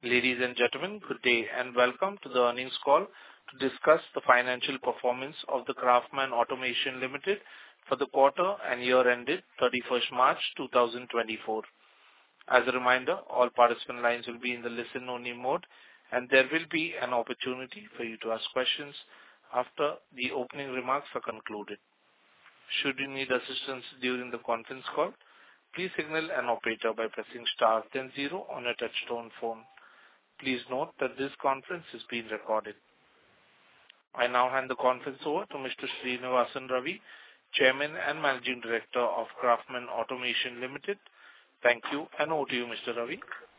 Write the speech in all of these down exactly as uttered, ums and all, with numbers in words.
Ladies and gentlemen, good day and welcome to the earnings call to discuss the financial performance of the Craftsman Automation Limited for the quarter and year ended thirty-first March twenty twenty-four. As a reminder, all participant lines will be in the listen-only mode, and there will be an opportunity for you to ask questions after the opening remarks are concluded. Should you need assistance during the conference call, please signal an operator by pressing star then zero on a touch-tone phone. Please note that this conference is being recorded. I now hand the conference over to Mister Srinivasan Ravi, Chairman and Managing Director of Craftsman Automation Limited. Thank you, and over to you, Mister Ravi.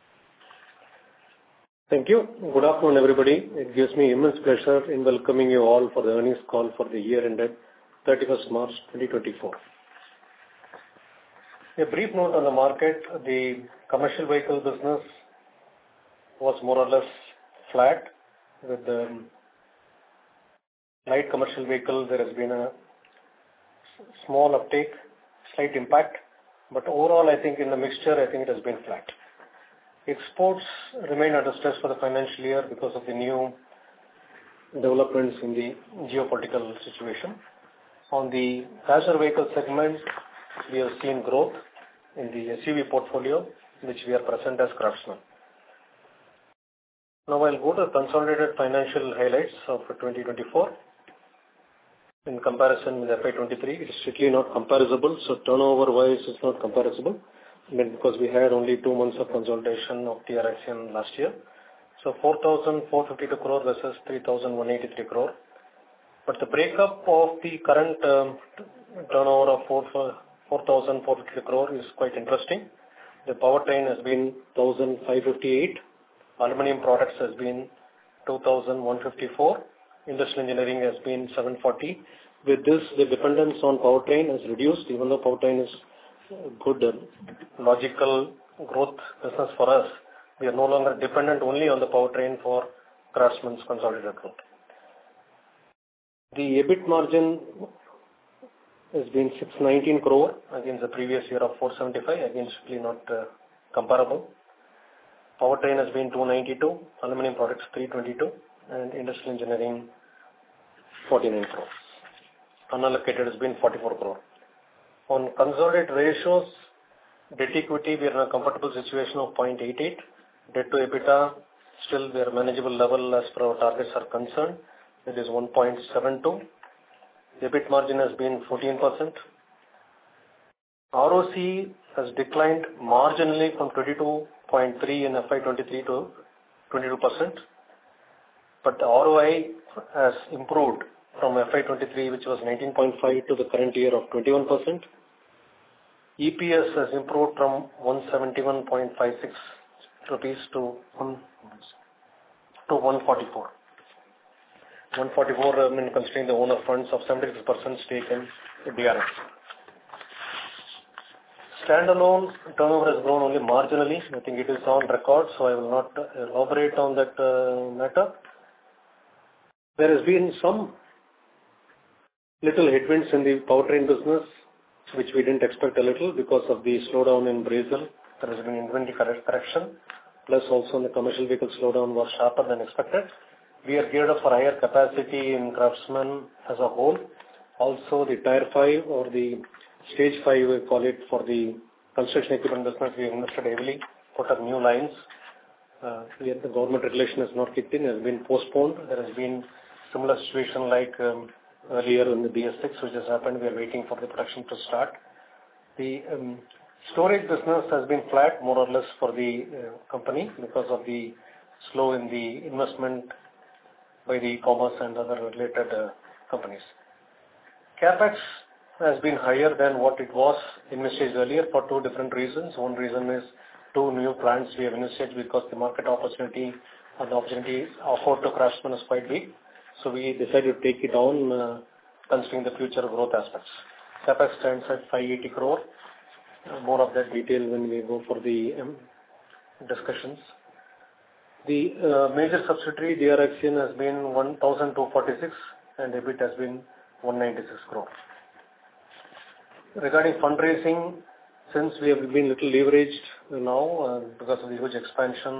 Thank you. Good afternoon, everybody. It gives me immense pleasure in welcoming you all for the earnings call for the year ended thirty-first March twenty twenty-four. A brief note on the market. The commercial vehicle business was more or less flat. With the light commercial vehicle, there has been a small uptake, slight impact, but overall, I think in the mixture, I think it has been flat. Exports remain under stress for the financial year because of the new developments in the geopolitical situation. On the passenger vehicle segment, we have seen growth in the S U V portfolio, which we are present as Craftsman. Now I'll go to consolidated financial highlights of twenty twenty-four. In comparison with F Y twenty-three, it is strictly not comparable. So turnover-wise, it's not comparable. I mean, because we had only two months of consolidation of T R Axion last year. So four thousand four hundred fifty-two crore versus three thousand one hundred eighty-three crore. But the breakup of the current um, turnover of four thousand four hundred fifty crore is quite interesting. The powertrain has been one thousand five hundred fifty-eight. Aluminium products has been two thousand one hundred fifty-four. Industrial engineering has been seven hundred forty. With this, the dependence on powertrain has reduced, even though powertrain is good, uh, logical growth business for us. We are no longer dependent only on the powertrain for Craftsman's consolidated growth. The EBIT margin has been six hundred nineteen crore against the previous year of four hundred seventy-five, again strictly not uh, comparable. Powertrain has been two hundred ninety-two, aluminum products three hundred twenty-two, and industrial engineering forty-nine crore. Unallocated has been forty-four crore. On consolidated ratios, debt equity, we are in a comfortable situation of zero point eight eight. Debt to EBITDA, still we are manageable level as per our targets are concerned. It is one point seven two. EBIT margin has been fourteen percent. R O C E has declined marginally from twenty-two point three in F Y twenty-three to twenty-two percent. But the R O I has improved from F Y twenty-three, which was nineteen point five, to the current year of twenty-one percent. E P S has improved from one hundred seventy-one point five six rupees to, to one hundred forty-four. one hundred forty-four, I mean, considering the owner funds of seventy-six percent stake in D R X. Standalone turnover has grown only marginally. I think it is on record, so I will not elaborate on that uh, matter. There has been some little headwinds in the powertrain business, which we didn't expect a little because of the slowdown in Brazil. There has been inventory correction, plus also in the commercial vehicle slowdown was sharper than expected. We are geared up for higher capacity in Craftsman as a whole. Also, the Tier five or the Stage five, we call it, for the construction equipment business, we have invested heavily, put up new lines. Uh, yet the government regulation has not kicked in, has been postponed. There has been similar situation like um, earlier in the B S six, which has happened. We are waiting for the production to start. The um, storage business has been flat, more or less, for the uh, company because of the slow in the investment by the e-commerce and other related uh, companies. CapEx has been higher than what it was invested earlier for two different reasons. One reason is two new plants we have invested because the market opportunity and the opportunity offered to Craftsman is quite big. So we decided to take it on, uh, considering the future growth aspects. CapEx stands at five hundred eighty crore. Uh, more of that detail when we go for the um, discussions. The uh, major subsidiary, D R Axion, has been one thousand two hundred forty-six and EBIT has been one hundred ninety-six crore. Regarding fundraising, since we have been little leveraged now uh, because of the huge expansion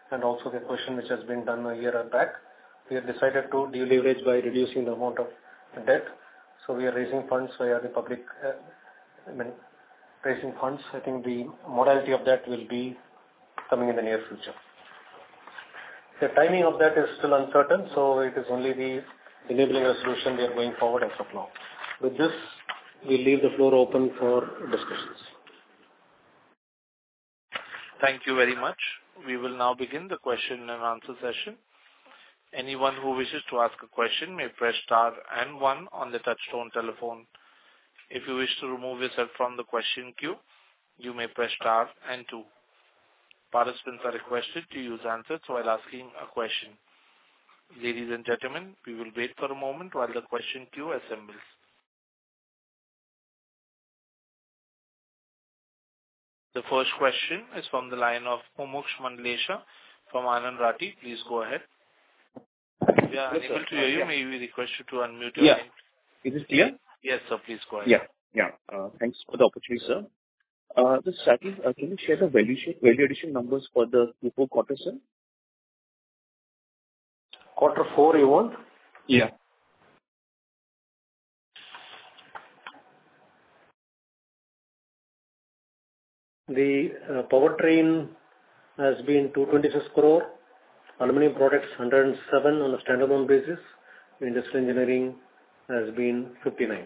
and also the question which has been done a year back. We have decided to deleverage by reducing the amount of debt. So we are raising funds via the public, uh, I mean, raising funds. I think the modality of that will be coming in the near future. The timing of that is still uncertain, so it is only the enabling resolution we are going forward as of now. With this, we leave the floor open for discussions. Thank you very much. We will now begin the question and answer session. Anyone who wishes to ask a question may press star and one on the touchtone telephone. If you wish to remove yourself from the question queue, you may press star and two. Participants are requested to use answers while asking a question. Ladies and gentlemen, we will wait for a moment while the question queue assembles. The first question is from the line of Mumuksh Mandlesha from Anand Rathi. Please go ahead. We are Yes, unable sir. to hear you. Yeah. May we request you to unmute your Yeah. line? Is it clear? Yes, sir. Please go ahead. Yeah. Yeah. Uh, Thanks for the opportunity, sir. Uh, Just starting, uh, can you share the valuation, value addition numbers for the Q four quarter, sir? Quarter four, you want? Yeah. The uh, powertrain has been two hundred twenty-six crore, aluminum products one hundred seven on a standalone basis, industrial engineering has been fifty-nine.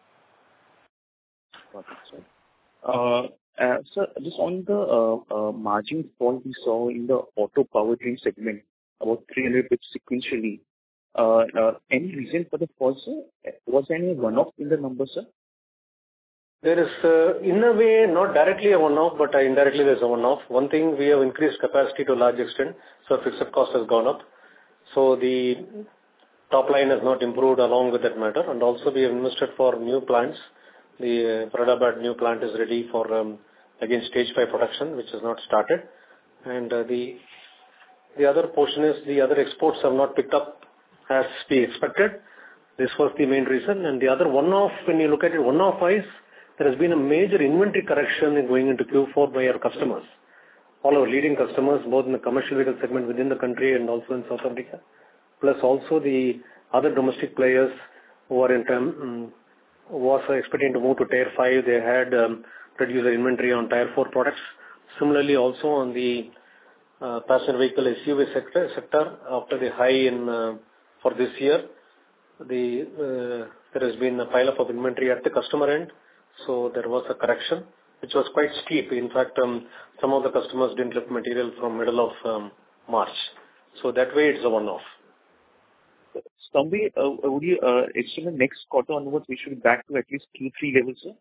Got it, sir. Uh, uh, Sir, just on the uh, uh, margin fall we saw in the auto powertrain segment, about three hundred basis points sequentially. Uh, uh, Any reason for the fall, sir? Was there any one-off in the number, sir? There is, uh, in a way, not directly a one-off, but uh, indirectly there's a one-off. One thing, we have increased capacity to a large extent, so fixed cost has gone up. So the top line has not improved along with that matter. And also we have invested for new plants. The uh, Faridabad new plant is ready for, um, again, stage five production, which has not started. And uh, the the other portion is the other exports have not picked up as we expected. This was the main reason. And the other one-off, when you look at it one-off wise, there has been a major inventory correction in going into Q four by our customers. All our leading customers, both in the commercial vehicle segment within the country and also in South Africa, plus also the other domestic players who are in term, um, was expecting to move to Tier five. They had um, reduced their inventory on Tier four products. Similarly, also on the uh, passenger vehicle S U V sector, sector after the high in uh, for this year, the uh, there has been a pile-up of inventory at the customer end. So there was a correction, which was quite steep. In fact, um, some of the customers didn't lift material from middle of um, March. So that way it's a one-off. Someway, uh, would you uh, estimate next quarter onwards, we should be back to at least Q three levels, sir?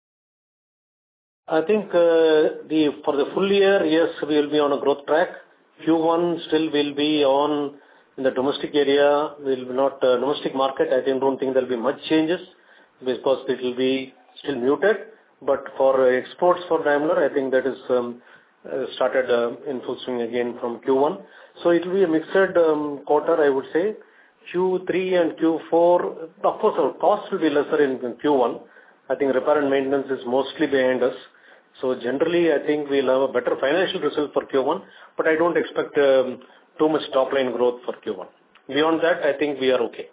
I think uh, the for the full year, yes, we will be on a growth track. Q one still will be on in the domestic area, will not uh, domestic market. I think, don't think there will be much changes because it will be still muted. But for uh, exports for Daimler, I think that is um, uh, started uh, in full swing again from Q one. So it will be a mixed um, quarter, I would say. Q three and Q four, of course, our costs will be lesser in, in Q one. I think repair and maintenance is mostly behind us. So generally, I think we'll have a better financial result for Q one, but I don't expect um, too much top line growth for Q one. Beyond that, I think we are okay.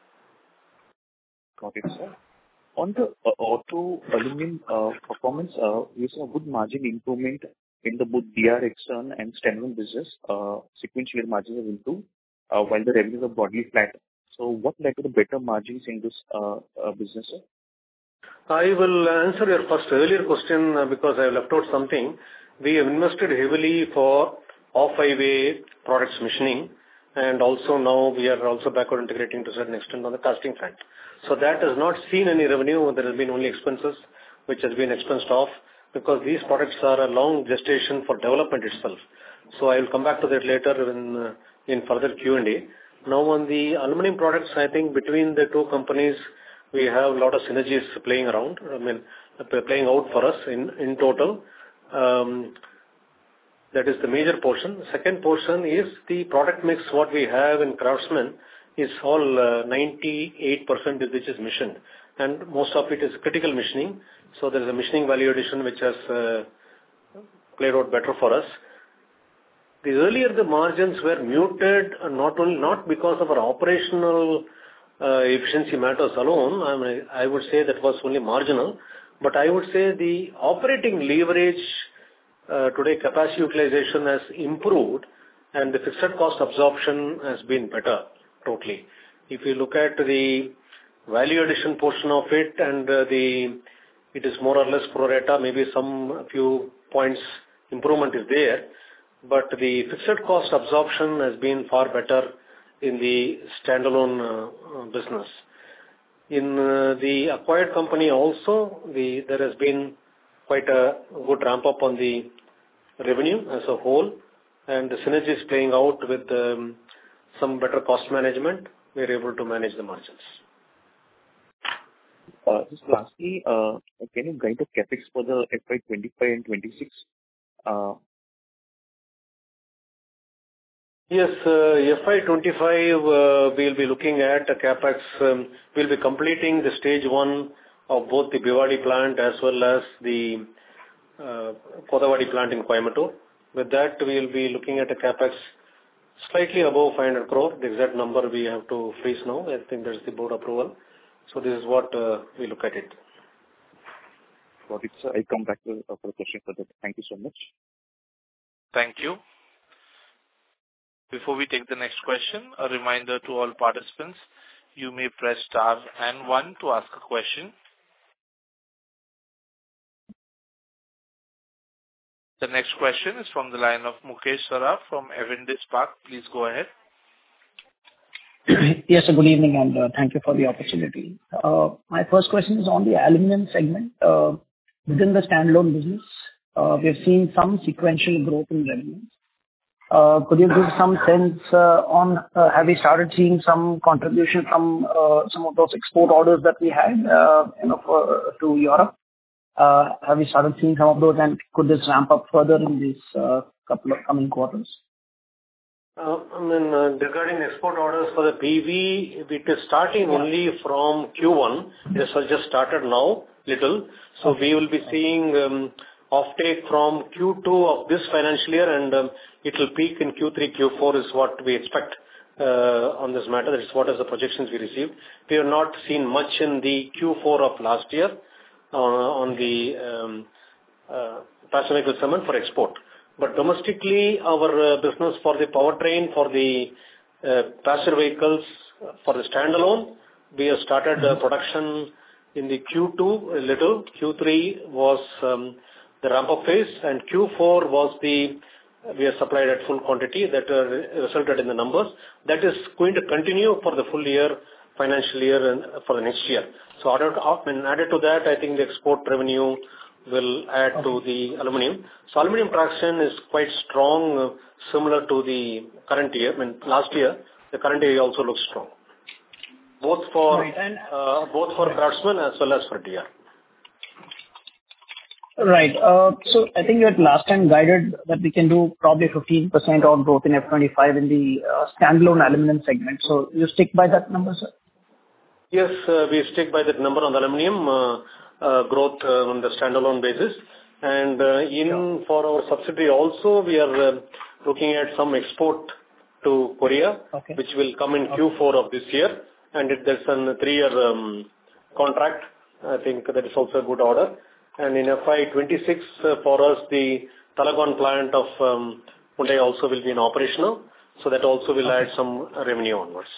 Got it, sir. On the uh, auto aluminum uh, performance, uh, we saw good margin improvement in the both D R extern and standalone business. Uh, sequentially, margins have improved, uh, while the revenues are broadly flat. So what led to the better margins in this uh, uh, business, sir? I will answer your first earlier question uh, because I left out something. We have invested heavily for off-highway products machining, and also now we are also backward integrating to a certain extent on the casting front. So that has not seen any revenue. There has been only expenses, which has been expensed off because these products are a long gestation for development itself. So I will come back to that later in, uh, in further Q and A. Now on the aluminum products, I think between the two companies, we have a lot of synergies playing around, I mean, playing out for us in, in total. Um, that is the major portion. The second portion is the product mix. What we have in Craftsman is all uh, ninety-eight percent which is machined, and most of it is critical machining. So there is a machining value addition which has uh, played out better for us. the earlier the margins were muted, uh, not only not because of our operational uh, efficiency matters alone. I mean, I would say that was only marginal, but I would say the operating leverage uh, today capacity utilization has improved, and the fixed cost absorption has been better totally. If you look at the value addition portion of it, and uh, the it is more or less pro rata, maybe some few points improvement is there, but the fixed cost absorption has been far better in the standalone uh, uh, business. In uh, the acquired company also, the there has been quite a good ramp up on the revenue as a whole, and the synergy is playing out with um, some better cost management. We are able to manage the margins. Uh, Just lastly, uh, can you guide the CapEx for the F Y twenty-five and twenty-six? Uh, Yes, uh, F Y twenty-five, uh, we'll be looking at a CapEx. um, We'll be completing the stage one of both the Bhiwadi plant as well as the uh, Kothavadi plant in Coimbatore. With that, we'll be looking at a CapEx slightly above five hundred crore. The exact number we have to freeze now. I think that's the board approval. So this is what uh, we look at it. Got it, sir. I'll come back to uh, for the question for that. Thank you so much. Thank you. Before we take the next question, a reminder to all participants, you may press star and one to ask a question. The next question is from the line of Mukesh Saraf from Avendus Spark. Please go ahead. Yes, sir, good evening, and uh, thank you for the opportunity. Uh, my first question is on the aluminum segment. Uh, within the standalone business, uh, we've seen some sequential growth in revenues. Uh, could you give some sense uh, on uh, have we started seeing some contribution from uh, some of those export orders that we had uh, you know, for, to Europe? Uh, have we started seeing some of those, and could this ramp up further in these uh, couple of coming quarters? Uh, I mean, uh, regarding export orders for the P V, it is starting yeah. only from Q one. This has just started now, little. So okay. we will be seeing um, offtake from Q two of this financial year, and um, it will peak in Q three, Q four is what we expect uh, on this matter. That is what is the projections we received. We have not seen much in the Q four of last year uh, on the um, uh, passenger vehicle segment for export. But domestically, our uh, business for the powertrain, for the uh, passenger vehicles, for the standalone, we have started uh, production in the Q two a little. Q three was um, the ramp-up phase, and Q four was the, we are supplied at full quantity that uh, resulted in the numbers. That is going to continue for the full year, financial year, and for the next year. So added, added to that, I think the export revenue will add okay. to the aluminum. So aluminum traction is quite strong, uh, similar to the current year. I mean, last year, the current year also looks strong, both for right. and, uh, both for right. Craftsman as well as for D R. Right. Uh, so I think you had last time guided that we can do probably fifteen percent on growth in F twenty-five in the uh, standalone aluminum segment. So you stick by that number, sir? Yes, uh, we stick by that number on the aluminum. Uh, Uh, growth uh, on the standalone basis, and uh, in sure. for our subsidiary also we are uh, looking at some export to Korea, okay. which will come in okay. Q four of this year, and it, there's a three-year um, contract. I think that is also a good order. And in F Y twenty-six uh, for us, the Talegaon plant of um, Hyundai also will be in operational, so that also will okay. add some revenue onwards.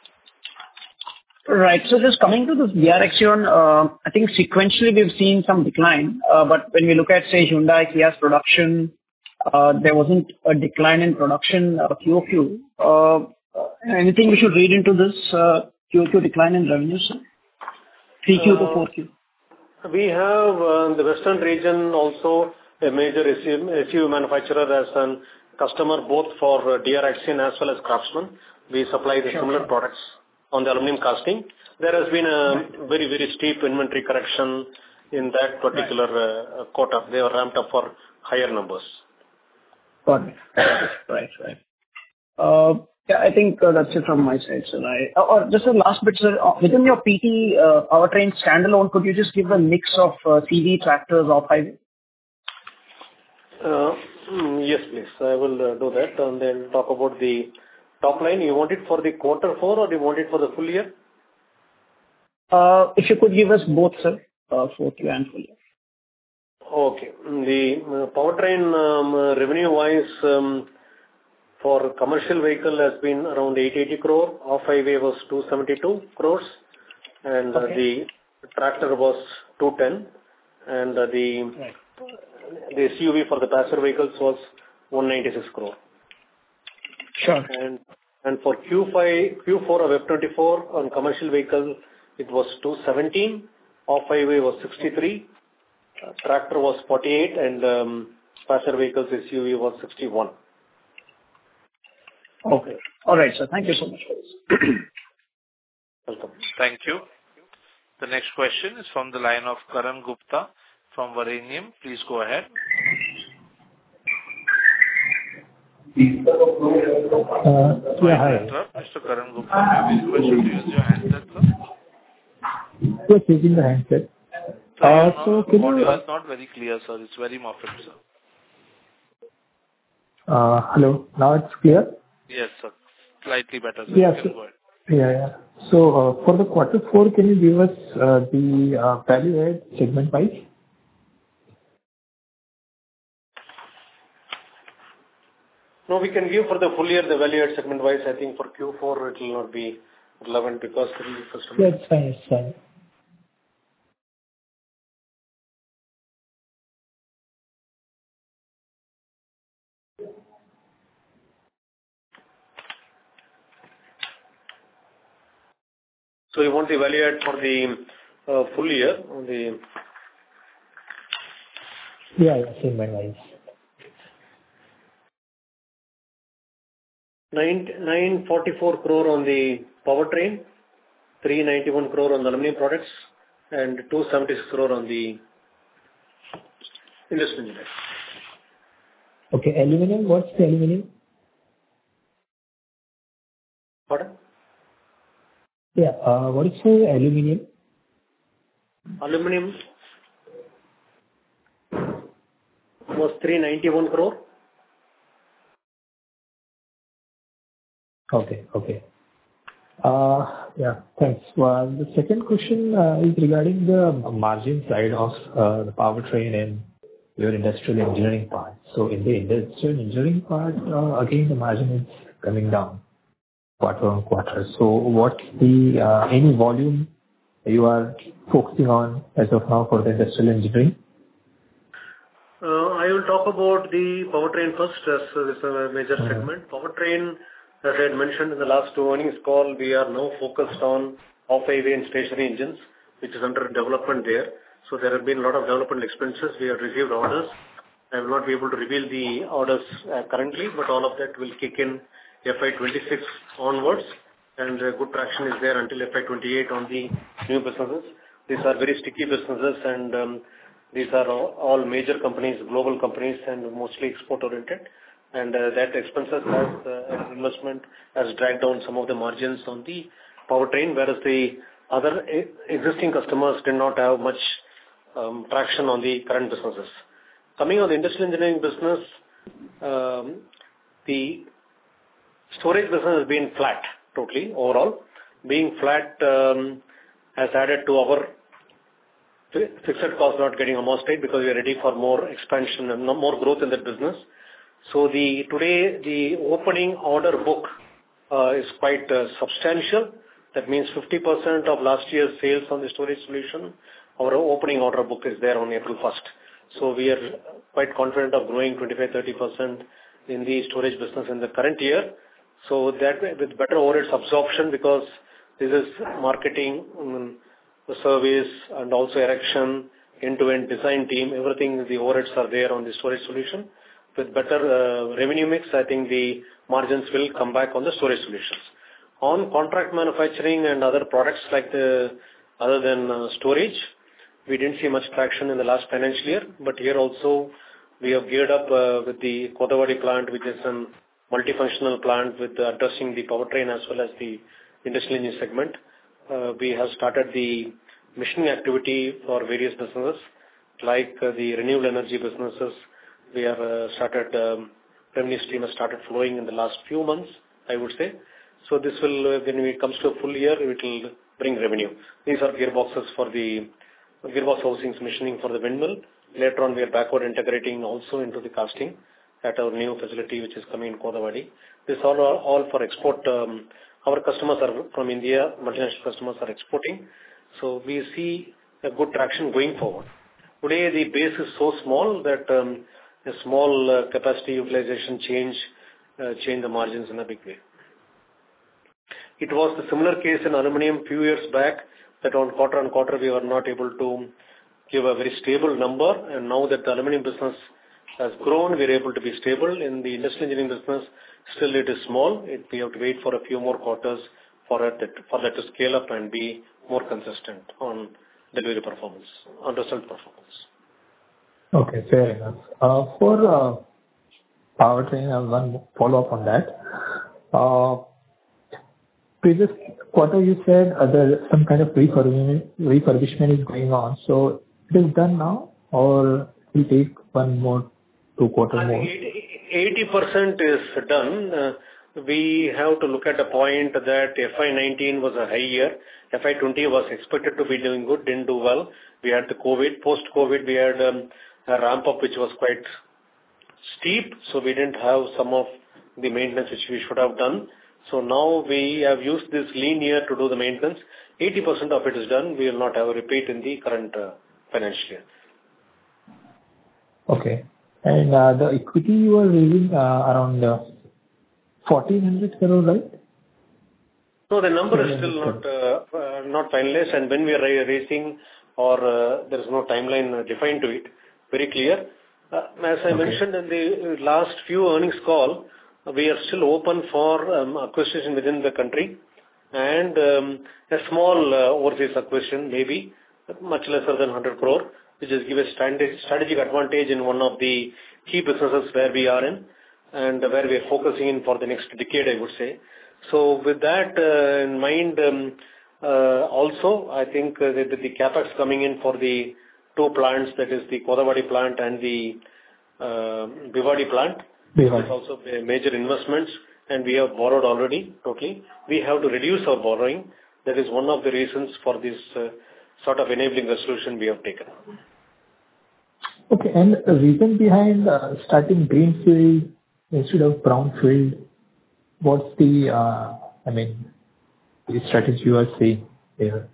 Right. So just coming to this D R Axion, uh, I think sequentially we've seen some decline, uh, but when we look at, say, Hyundai, Kia's production, uh, there wasn't a decline in production uh, Q O Q. Uh, anything we should read into this uh, Q O Q decline in revenues? three Q uh, to four Q. We have uh, the western region also a major S U V manufacturer as a customer both for uh, D R Axion as well as Craftsman. We supply the sure, similar sure. products on the aluminum casting. There has been a right. very, very steep inventory correction in that particular right. uh, quarter. They were ramped up for higher numbers. Got it. Right, right. Uh, yeah, I think uh, that's it from my side, sir. I, or just a last bit, sir. Uh, within your P T uh, powertrain standalone, could you just give a mix of uh, C V tractors off-highway? Uh, Mm, Yes, please. I will uh, do that, and then talk about the top line. You want it for the quarter four, or you want it for the full year? Uh, If you could give us both, sir, uh, fourth year and full year. Okay. The uh, powertrain um, uh, revenue-wise, um, for commercial vehicle has been around eight hundred eighty crore. Off-highway was two hundred seventy-two crores, and uh, Okay. the tractor was two hundred ten, and uh, the Right. the S U V for the passenger vehicles was one hundred ninety-six crore. Sure. And and for Q five, Q four of F twenty-four on commercial vehicle, it was two hundred seventeen, off-highway was sixty-three, uh, tractor was forty-eight, and um, passenger vehicles S U V was sixty-one. Okay. All right, sir. Thank you so much for this. Welcome. Thank you. The next question is from the line of Karan Gupta from Varanium. Please go ahead. Uh, Sorry Yeah, to hi. interrupt, Mister Karan Gupta. May we request you to use your handset, sir? Just using the handset. Sir, Uh, your So no- can you... audio is not very clear, sir. It's very muffled, sir. uh, Hello, now it's clear? Yes, sir. Slightly better, sir. Yeah, You can so, go ahead. yeah, yeah. So, uh, for the quarter four, can you give us uh, the uh, value add segment-wise? No, we can give for the full year the value add segment-wise. I think for Q four, it will not be relevant because it is customer. Yeah, it's fine, it's fine. So you want the value add for the uh, full year, on the Yeah, yeah, segment-wise. nine forty-four crore on the powertrain, three ninety-one crore on the aluminum products, and two seventy-six crore on the industrial engineering. Okay, aluminum, what's the aluminum? Pardon? Yeah, uh, what is the aluminum? Aluminum was three ninety-one crore. Okay, okay. Uh, Yeah, thanks. Well, the second question uh, is regarding the margin side of uh, the powertrain and your industrial engineering part. So in the industrial engineering part, uh, again, the margin is coming down quarter-on-quarter. So what's the uh, any volume you are focusing on as of now for the industrial engineering? Uh, I will talk about the powertrain first, as uh, this is a major Mhm. segment. Powertrain, as I had mentioned in the last two earnings call, we are now focused on off-highway and stationary engines, which is under development there. So there have been a lot of development expenses. We have received orders. I will not be able to reveal the orders uh, currently, but all of that will kick in F Y twenty-six onwards, and uh, good traction is there until F Y twenty-eight on the new businesses. These are very sticky businesses, and um, these are all all major companies, global companies, and mostly export-oriented. And uh, that expenses has uh, investment has dragged down some of the margins on the powertrain, whereas the other e- existing customers did not have much um, traction on the current businesses. Coming on the industrial engineering business, um, the storage business has been flat totally overall. Being flat um, has added to our fi- fixed cost not getting amortized because we are ready for more expansion and no more growth in that business. So the today the opening order book uh, is quite uh, substantial. That means fifty percent of last year's sales on the storage solution, our opening order book is there on April first. So we are quite confident of growing twenty-five to thirty percent in the storage business in the current year. So that way, with better overheads absorption, because this is marketing, um, the service, and also erection, end-to-end design team, everything, the overheads are there on the storage solution. With better uh, revenue mix, I think the margins will come back on the storage solutions. On contract manufacturing and other products like the, other than uh, storage, we didn't see much traction in the last financial year, but here also we have geared up uh, with the Kothavadi plant, which is a multifunctional plant with uh, addressing the powertrain as well as the industrial engine segment. Uh, we have started the machining activity for various businesses, like uh, the renewable energy businesses, we are uh, started, um, revenue stream has started flowing in the last few months, I would say. So this will, uh, when it comes to a full year, it will bring revenue. These are gearboxes for the gearbox housings, machining for the windmill. Later on, we are backward integrating also into the casting at our new facility, which is coming in Kodavadi. This all are all for export. Um, our customers are from India, multinational customers are exporting. So we see a good traction going forward. Today, the base is so small that um, a small uh, capacity utilization change uh, change the margins in a big way. It was the similar case in aluminum few years back, that on quarter on quarter we were not able to give a very stable number, and now that the aluminum business has grown, we are able to be stable. In the industrial engineering business, still it is small. It, we have to wait for a few more quarters for it for that to scale up and be more consistent on delivery performance, on result performance. Okay, fair enough. Uh, for uh, powertrain, I have one follow-up on that. Uh, previous quarter, you said uh, there some kind of refurbishment, refurbishment is going on. So it is done now, or will take one more, two quarter more? eighty percent is done. Uh, we have to look at a point that F Y nineteen was a high year. F Y twenty was expected to be doing good, didn't do well. We had the COVID. Post-COVID, we had um, a ramp-up which was quite steep, so we didn't have some of the maintenance which we should have done. So now we have used this lean year to do the maintenance. eighty percent of it is done. We will not have a repeat in the current uh, financial year. Okay. And uh, the equity you are raising uh, around uh, fourteen hundred crore, right? No, the number is still not uh, uh, not finalized, and when we are raising, or uh, there is no timeline defined to it, very clear. Uh, as I okay. mentioned in the last few earnings call, we are still open for um, acquisition within the country, and um, a small uh, overseas acquisition, maybe much lesser than one hundred crore, which is give a strategic advantage in one of the key businesses where we are in, and where we are focusing in for the next decade, I would say. So with that uh, in mind, um, uh, also, I think uh, the, the capex coming in for the two plants, that is the Kodavadi plant and the uh, Bhiwadi plant, Bhiwadi. is also major investments, and we have borrowed already totally. We have to reduce our borrowing. That is one of the reasons for this uh, sort of enabling resolution we have taken. Okay, and the reason behind uh, starting greenfield instead of brownfield, what's the, uh, I mean, the strategy you are seeing here?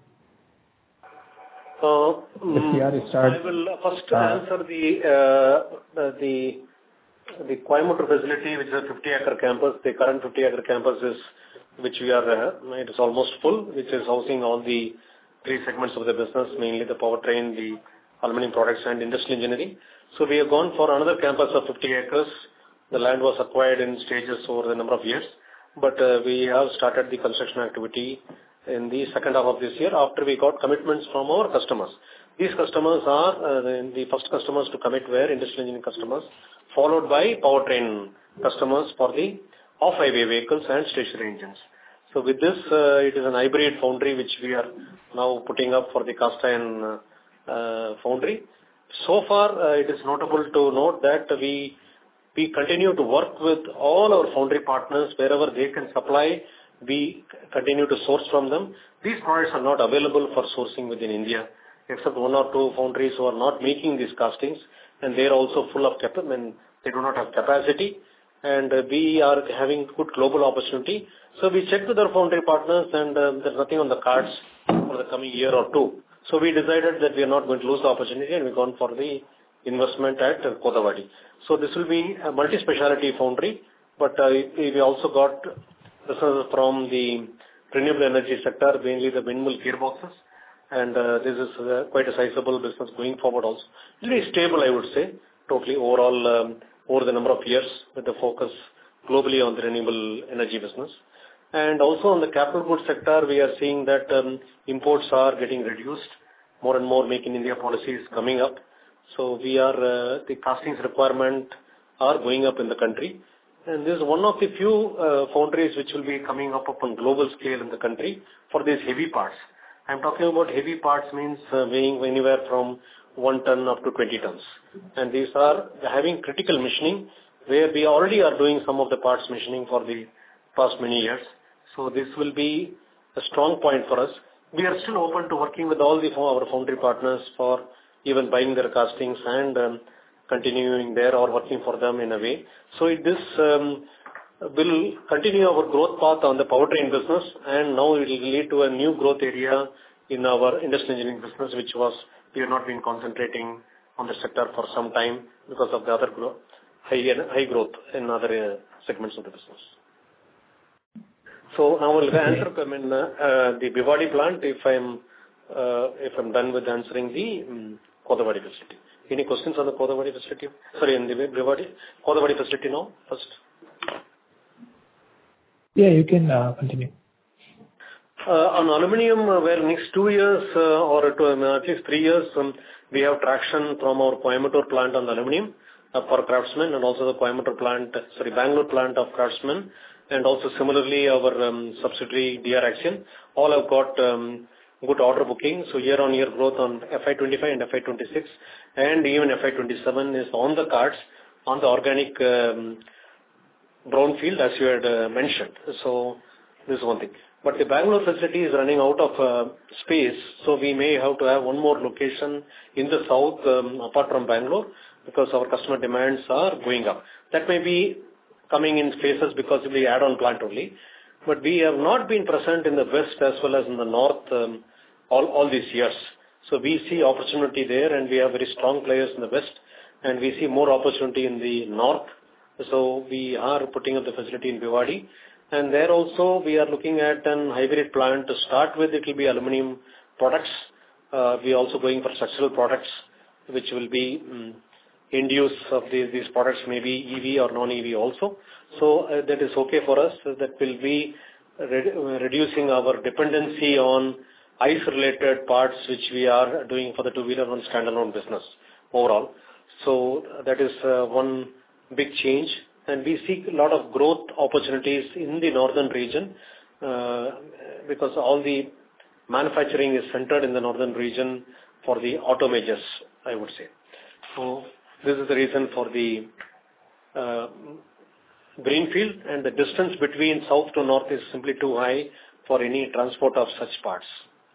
Uh, the start, I will first uh, answer the, uh, the the Coimbatore facility, which is a fifty acre campus. The current fifty acre campus is, which we are, uh, it is almost full, which is housing all the three segments of the business, mainly the powertrain, the aluminum products and industrial engineering. So we have gone for another campus of fifty acres. The land was acquired in stages over the number of years, but uh, we have started the construction activity in the second half of this year after we got commitments from our customers. These customers are, uh, the, the first customers to commit were industrial engineering customers, followed by powertrain customers for the off-highway vehicles and stationary engines. So with this, uh, it is an hybrid foundry which we are now putting up for the cast iron uh, uh, foundry. So far, uh, it is notable to note that we we continue to work with all our foundry partners wherever they can supply. We continue to source from them. These products are not available for sourcing within India, except one or two foundries who are not making these castings, and they are also full of capacity, and they do not have capacity, and uh, we are having good global opportunity. So we checked with our foundry partners, and uh, there's nothing on the cards for the coming year or two. So we decided that we are not going to lose the opportunity, and we've gone for the investment at uh, Kodavadi. So this will be a multi-speciality foundry, but uh, we also got business from the renewable energy sector, mainly the windmill gearboxes, and uh, this is uh, quite a sizable business going forward also. Very stable, I would say, totally overall um, over the number of years with the focus globally on the renewable energy business. And also on the capital goods sector, we are seeing that um, imports are getting reduced. More and more Make in India policy is coming up. So we are, uh, the castings requirement are going up in the country. And this is one of the few uh, foundries which will be coming up upon global scale in the country for these heavy parts. I'm talking about heavy parts means uh, weighing anywhere from one ton up to twenty tons. And these are having critical machining, where we already are doing some of the parts machining for the past many years. So this will be a strong point for us. We are still open to working with all the our foundry partners for even buying their castings and um, continuing there or working for them in a way. So it, this um, will continue our growth path on the powertrain business, and now it will lead to a new growth area in our industrial engineering business, which was we have not been concentrating on the sector for some time because of the other growth, high, high growth in other uh, segments of the business. So now I'll answer I mean, uh, uh, the Bhiwadi plant if I'm uh, if I'm done with answering the um, Kothavadi facility. Any questions on the Kothavadi facility? Sorry, in the Bhiwadi Kothavadi facility now first. Yeah, you can uh, continue. Uh, on aluminium, uh, where next two years uh, or to, uh, at least three years, um, we have traction from our Coimbatore plant on the aluminium uh, for Craftsman, and also the Coimbatore plant, sorry, Bangalore plant of Craftsman, and also similarly our um, subsidiary D R Axion. All have got um, good order booking. So year-on-year growth on F Y twenty-five and F Y twenty-six, and even F Y twenty-seven is on the cards on the organic um, brownfield, as you had uh, mentioned. So this is one thing. But the Bangalore facility is running out of uh, space, so we may have to have one more location in the south um, apart from Bangalore, because our customer demands are going up. That may be coming in phases because of the add-on plant only. But we have not been present in the west as well as in the north um, all, all these years. So we see opportunity there, and we have very strong players in the west, and we see more opportunity in the north. So we are putting up the facility in Bhiwadi. And there also we are looking at an hybrid plant to start with. It will be aluminum products. Uh, we are also going for structural products, which will be um, end use of these, these products, maybe E V or non-E V also. So uh, that is okay for us. That will be re- reducing our dependency on ICE-related parts, which we are doing for the two-wheeler on standalone business overall. So that is uh, one big change. And we see a lot of growth opportunities in the northern region uh, because all the manufacturing is centered in the northern region for the auto majors, I would say. So this is the reason for the uh, greenfield, and the distance between south to north is simply too high for any transport of such parts.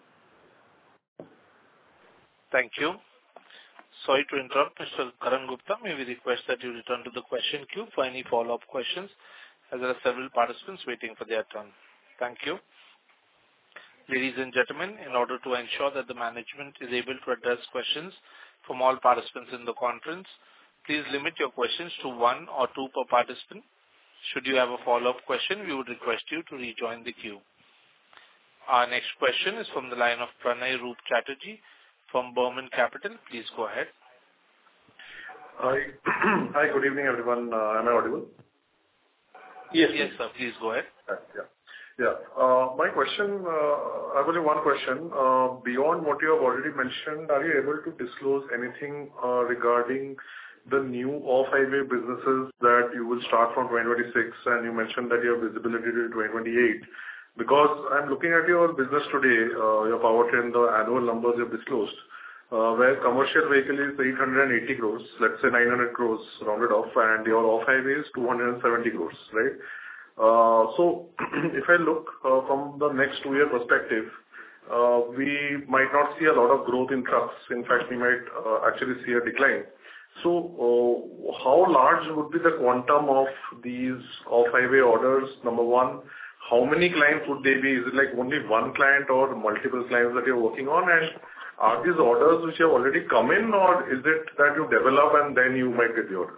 Thank you. Sorry to interrupt, Mister Karan Gupta. May we request that you return to the question queue for any follow-up questions, as there are several participants waiting for their turn. Thank you. Ladies and gentlemen, in order to ensure that the management is able to address questions from all participants in the conference, please limit your questions to one or two per participant. Should you have a follow-up question, we would request you to rejoin the queue. Our next question is from the line of Pranay Roop Chatterjee from Burman Capital. Please go ahead. Hi. Hi, good evening, everyone. Uh, am I audible? Yes, yes, sir. Please go ahead. Yeah. Yeah. Uh, my question, uh, I have only one question. Uh, beyond what you have already mentioned, are you able to disclose anything uh, regarding the new off-highway businesses that you will start from twenty twenty-six, and you mentioned that you have visibility till twenty twenty-eight? Because I'm looking at your business today, uh, your powertrain, the annual numbers you have disclosed, uh, where commercial vehicle is eight hundred eighty crores, let's say nine hundred crores rounded off, and your off-highway is two hundred seventy crores, right? Uh, so if I look uh, from the next two-year perspective, uh, we might not see a lot of growth in trucks. In fact, we might uh, actually see a decline. So uh, how large would be the quantum of these off-highway orders, number one? How many clients would they be? Is it like only one client or multiple clients that you're working on? And are these orders which have already come in, or is it that you develop and then you might get the order?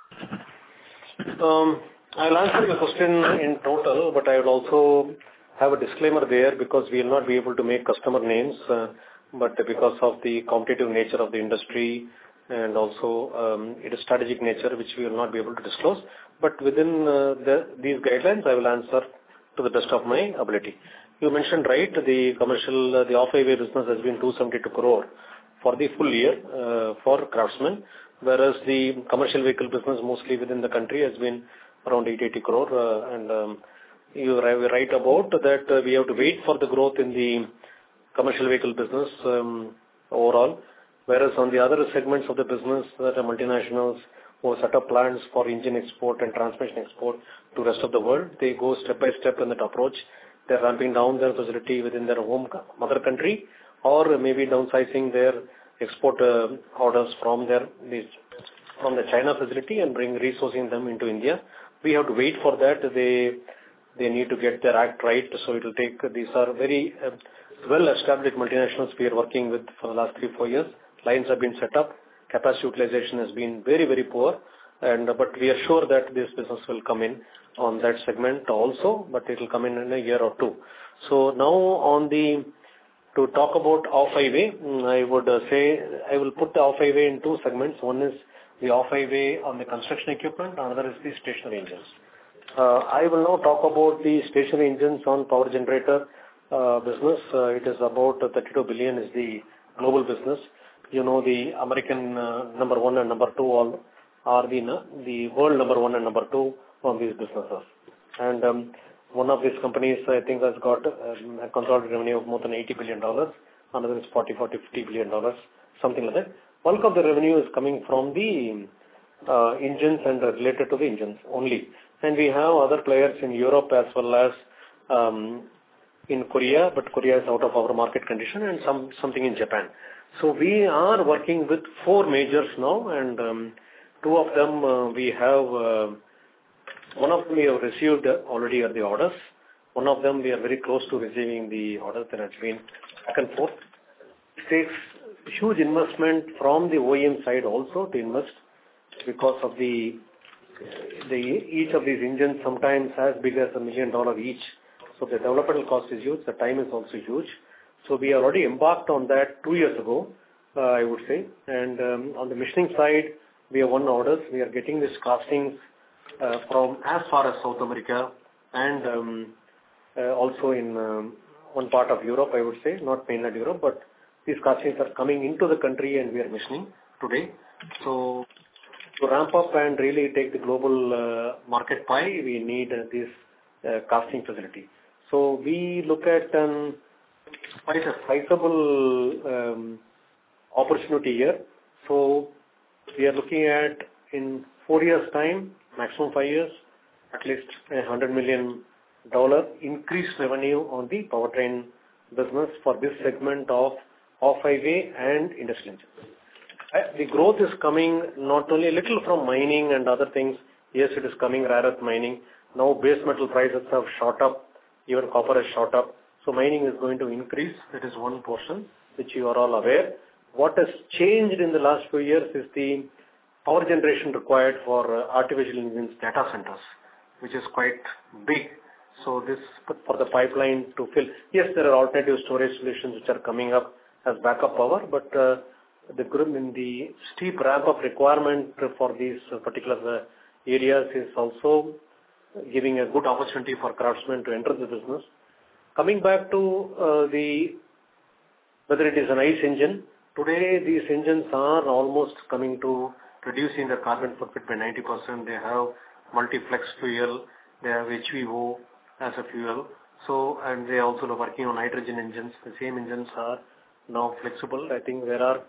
Um, I'll answer your question in total, but I would also have a disclaimer there because we will not be able to make customer names, uh, but because of the competitive nature of the industry and also um, it is strategic nature, which we will not be able to disclose. But within uh, the, these guidelines, I will answer to the best of my ability. You mentioned right, the commercial, uh, the off-highway business has been two hundred seventy-two crore for the full year uh, for Craftsman, whereas the commercial vehicle business mostly within the country has been around eight hundred eighty crore. Uh, and um, you are right about that uh, we have to wait for the growth in the commercial vehicle business um, overall. Whereas on the other segments of the business, that are multinationals who set up plans for engine export and transmission export to rest of the world, they go step by step in that approach. They're ramping down their facility within their home mother country, or maybe downsizing their export uh, orders from their these, from the China facility and bring resourcing them into India. We have to wait for that. They they need to get their act right. So it will take. These are very uh, well-established multinationals we are working with for the last three four years. Lines have been set up. Capacity utilization has been very very poor, and uh, but we are sure that this business will come in on that segment also. But it will come in in a year or two. So now on the to talk about off-highway, I would uh, say I will put the off-highway in two segments. One is the off-highway on the construction equipment, another is the stationary engines. Uh, I will now talk about the stationary engines on power generator uh, business. Uh, it is about uh, thirty-two billion is the global business. You know, the American uh, number one and number two all are the, uh, the world number one and number two on these businesses. And um, one of these companies, I think, has got um, a consolidated revenue of more than eighty billion dollars. Another is forty, forty, fifty billion dollars, something like that. Bulk of the revenue is coming from the uh, engines and related to the engines only. And we have other players in Europe as well as um, in Korea, but Korea is out of our market condition, and some something in Japan. So we are working with four majors now, and um, two of them uh, we have. Uh, one of them we have received already are the orders. One of them we are very close to receiving the orders. There has been back and forth. It takes huge investment from the O E M side also to invest, because of the the each of these engines sometimes as big as a million dollar each. So the developmental cost is huge. The time is also huge. So we already embarked on that two years ago, uh, I would say. And um, on the machining side, we have won orders. We are getting these castings uh, from as far as South America and um, uh, also in um, one part of Europe, I would say, not mainland Europe, but these castings are coming into the country and we are machining today. So to ramp up and really take the global uh, market pie, we need uh, this uh, casting facility. So we look at um, quite a sizable um, opportunity here. So we are looking at in four years' time, maximum five years, at least a hundred million dollar increased revenue on the powertrain business for this segment of off-highway and industrial engines. Uh, the growth is coming not only a little from mining and other things. Yes, it is coming rare earth mining. Now base metal prices have shot up. Even copper has shot up. So mining is going to increase. That is one portion which you are all aware. What has changed in the last few years is the power generation required for uh, artificial intelligence data centers, which is quite big. So this for the pipeline to fill. Yes, there are alternative storage solutions which are coming up as backup power, but uh, the in the steep ramp-up requirement for these particular uh, areas is also giving a good opportunity for craftsmen to enter the business. Coming back to uh, the whether it is an ICE engine, today these engines are almost coming to reducing the carbon footprint by ninety percent. They have multi-flex fuel, they have H V O as a fuel. So, and they also are working on hydrogen engines. The same engines are now flexible. I think there are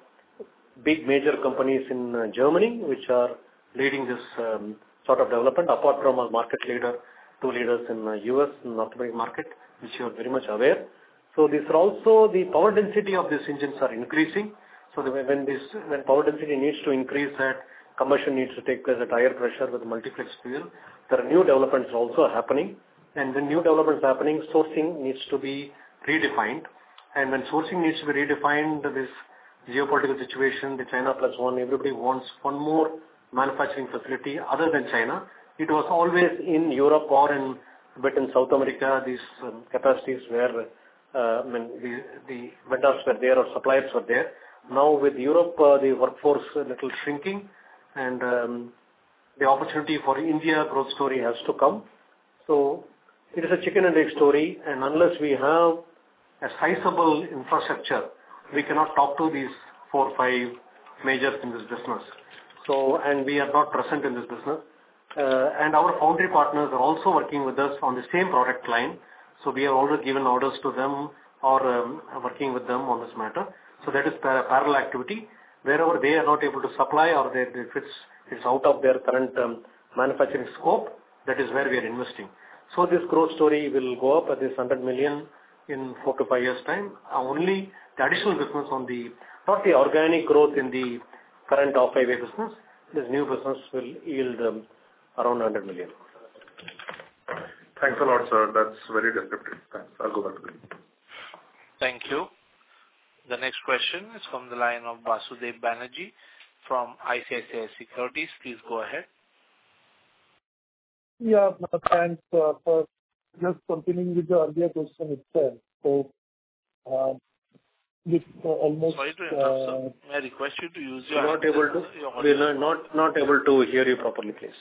big major companies in uh, Germany which are leading this um, sort of development, apart from a market leader, two leaders in the U S, North American market, which you are very much aware. So these are also the power density of these engines are increasing. So the, when this when power density needs to increase, that combustion needs to take place at higher pressure with multiplex fuel. There are new developments also happening, and when new developments happening, sourcing needs to be redefined. And when sourcing needs to be redefined, this geopolitical situation, the China plus one, everybody wants one more manufacturing facility other than China. It was always in Europe or in but in South America, these um, capacities were, uh, I mean, the, the vendors were there or suppliers were there. Now with Europe, uh, the workforce a little shrinking, and um, the opportunity for India growth story has to come. So it is a chicken and egg story, and unless we have a sizable infrastructure, we cannot talk to these four or five majors in this business. So, and we are not present in this business. Uh, and our foundry partners are also working with us on the same product line. So we have already given orders to them or um, working with them on this matter. So that is par- parallel activity. wherever they are not able to supply or they, if it's, it's out of their current um, manufacturing scope, that is where we are investing. So this growth story will go up at this one hundred million in four to five years' time. Uh, only the additional business on the, not the organic growth in the current off-highway business, this new business will yield um, around one hundred million. Thanks a lot, sir. That's very descriptive. Thanks. I'll go back to you. Thank you. The next question is from the line of Vasudev Banerjee from I C I C I Securities. Please go ahead. Yeah, thanks uh, for just continuing with the earlier question itself. So, uh, with uh, almost... Sorry to interrupt, uh, sir. May I request you to use your... Not able to, we are not, not able to hear you properly, please.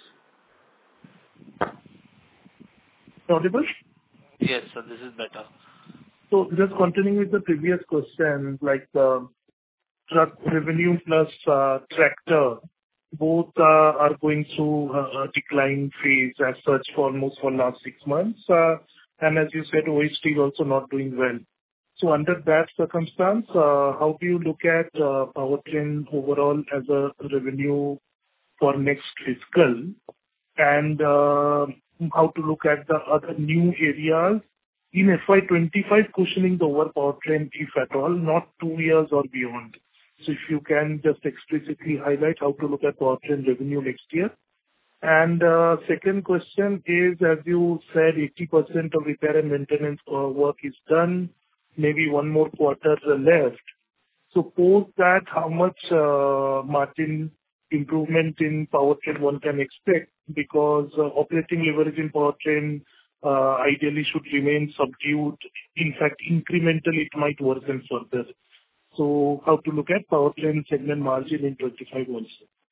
Audible? Yes, sir, this is better. So just continuing with the previous question, like uh, truck revenue plus uh, tractor, both uh, are going through a decline phase as such for almost for last six months. Uh, and as you said, O H T is also not doing well. So under that circumstance, uh, how do you look at uh, Powertrain overall as a revenue for next fiscal? And uh, how to look at the other new areas in F Y twenty-five cushioning the over Powertrain, if at all, not two years or beyond. So if you can just explicitly highlight how to look at Powertrain revenue next year. And uh, second question is, as you said, eighty percent of repair and maintenance uh, work is done, maybe one more quarter left. So post that, how much uh, margin improvement in Powertrain one can expect? Because uh, operating leverage in Powertrain uh, ideally should remain subdued. In fact, incrementally, it might worsen further. So how to look at Powertrain segment margin in twenty-five also?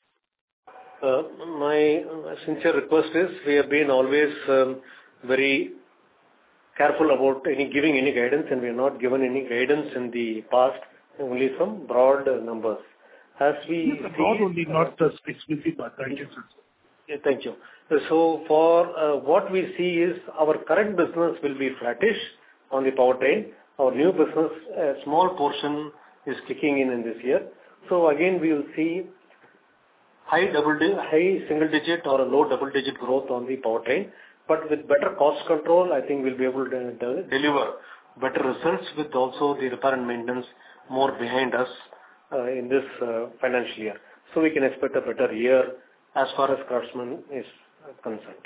Uh, my sincere request is, we have been always um, very careful about any giving any guidance, and we have not given any guidance in the past, only some broad uh, numbers. As we yes, broad only, not uh, specific, but thank you, sir. Yeah, thank you. So for uh, what we see is our current business will be flattish on the Powertrain. Our new business, a small portion is kicking in in this year. So again, we will see high double di- high single digit or a low double digit growth on the Powertrain. But with better cost control, I think we'll be able to de- deliver better results with also the repair and maintenance more behind us uh, in this uh, financial year. So we can expect a better year as far as Craftsman is concerned.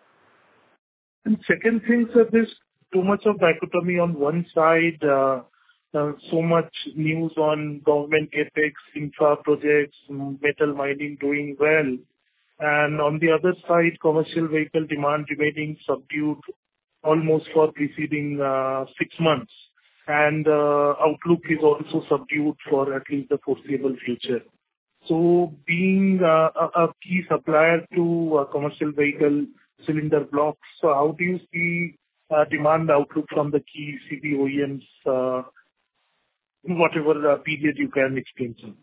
And second thing, sir, there's too much of dichotomy on one side, uh, uh, so much news on government capex, infra projects, metal mining doing well. And on the other side, commercial vehicle demand remaining subdued almost for preceding uh, six months. And uh, outlook is also subdued for at least the foreseeable future. So being uh, a, a key supplier to uh, commercial vehicle cylinder blocks, so how do you see uh, demand outlook from the key C V O E Ms, uh, whatever uh, period you can explain, sir?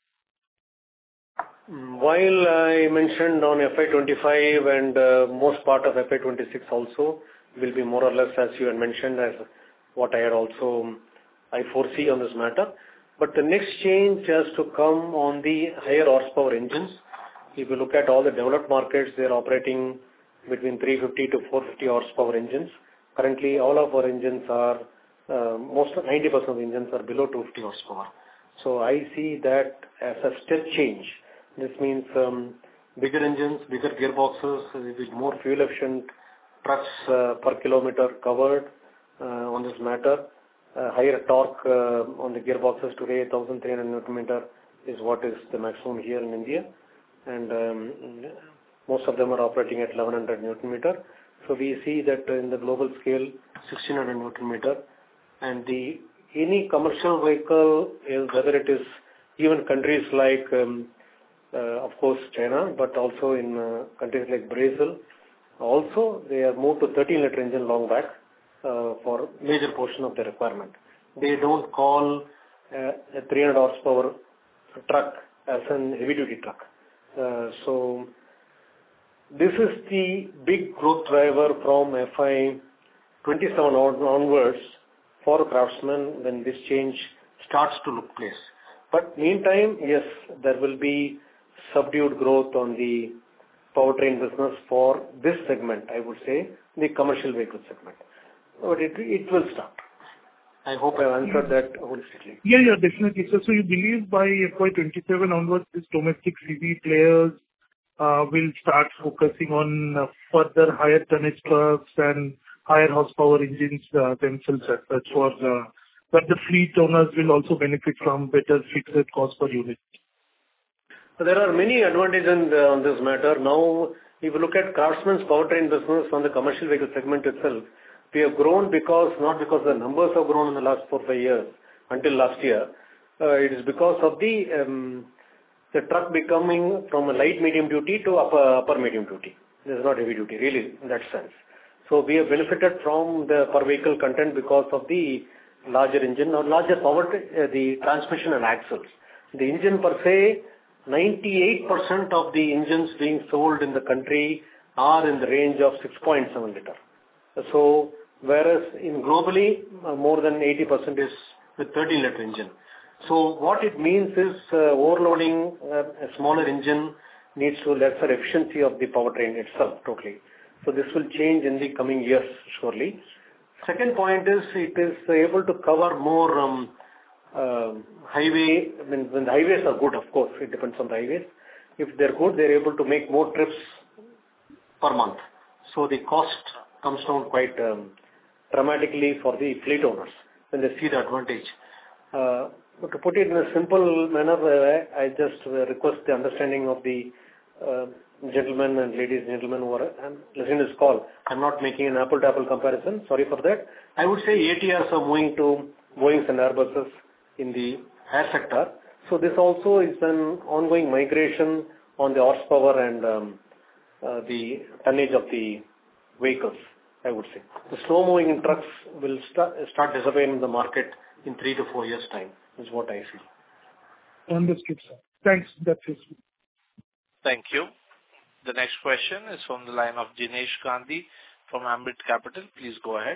While I mentioned on F Y twenty-five and uh, most part of F Y twenty-six also will be more or less as you had mentioned, as what I had also I foresee on this matter. But the next change has to come on the higher horsepower engines. If you look at all the developed markets, they are operating between three fifty to four fifty horsepower engines. Currently, all of our engines are, uh, most of ninety percent of the engines are below two fifty horsepower. So I see that as a step change. This means um, bigger engines, bigger gearboxes, with more fuel efficient trucks uh, per kilometer covered uh, on this matter. Uh, higher torque uh, on the gearboxes today, one thousand three hundred newton meter is what is the maximum here in India. And um, most of them are operating at eleven hundred newton meter. So we see that in the global scale, sixteen hundred newton meter. And the any commercial vehicle, is, whether it is even countries like, um, uh, of course, China, but also in uh, countries like Brazil, also they have moved to thirteen liter engine long back. Uh, for major portion of the requirement. They don't call uh, a three hundred horsepower truck as an heavy duty truck. Uh, so this is the big growth driver from F Y twenty-seven on, onwards for Craftsman when this change starts to look place. But meantime, yes, there will be subdued growth on the powertrain business for this segment, I would say, the commercial vehicle segment. But it, it will start. I hope I've answered that holistically. Yeah, yeah, definitely. So, so you believe by F Y twenty-seven onwards, these domestic C V players uh, will start focusing on uh, further higher tonnage trucks and higher horsepower engines uh, themselves as such, for the, but the fleet owners will also benefit from better fixed cost per unit. So there are many advantages in, uh, on this matter. Now, if you look at Craftsman's powertrain business on the commercial vehicle segment itself, we have grown because, not because the numbers have grown in the last four, five years, until last year. Uh, it is because of the, um, the truck becoming from a light medium duty to upper, upper medium duty. This is not heavy duty, really, in that sense. So we have benefited from the per vehicle content because of the larger engine or larger power, uh, the transmission and axles. The engine per se, ninety-eight percent of the engines being sold in the country are in the range of six point seven liter. So, whereas in globally, uh, more than eighty percent is with thirteen liter engine. So, what it means is uh, overloading uh, a smaller engine needs to lesser efficiency of the powertrain itself totally. So, this will change in the coming years surely. Second point is it is able to cover more um, uh, highway. I mean, when the highways are good, of course, it depends on the highways. If they're good, they're able to make more trips per month. So, the cost comes down quite um, dramatically for the fleet owners when they see the advantage. Uh, but to put it in a simple manner, uh, I just uh, request the understanding of the uh, gentlemen and ladies and gentlemen who are um, listening to this call. I'm not making an apple-to-apple comparison. Sorry for that. I would say A T Rs are moving to Boeings and Airbuses in the air sector. So this also is an ongoing migration on the horsepower and um, uh, the tonnage of the vehicles, I would say. The slow-moving trucks will start, start disappearing in the market in three to four years' time, is what I feel. Understood, sir. Thanks. That's it. Thank you. The next question is from the line of Jinesh Gandhi from Ambit Capital. Please go ahead.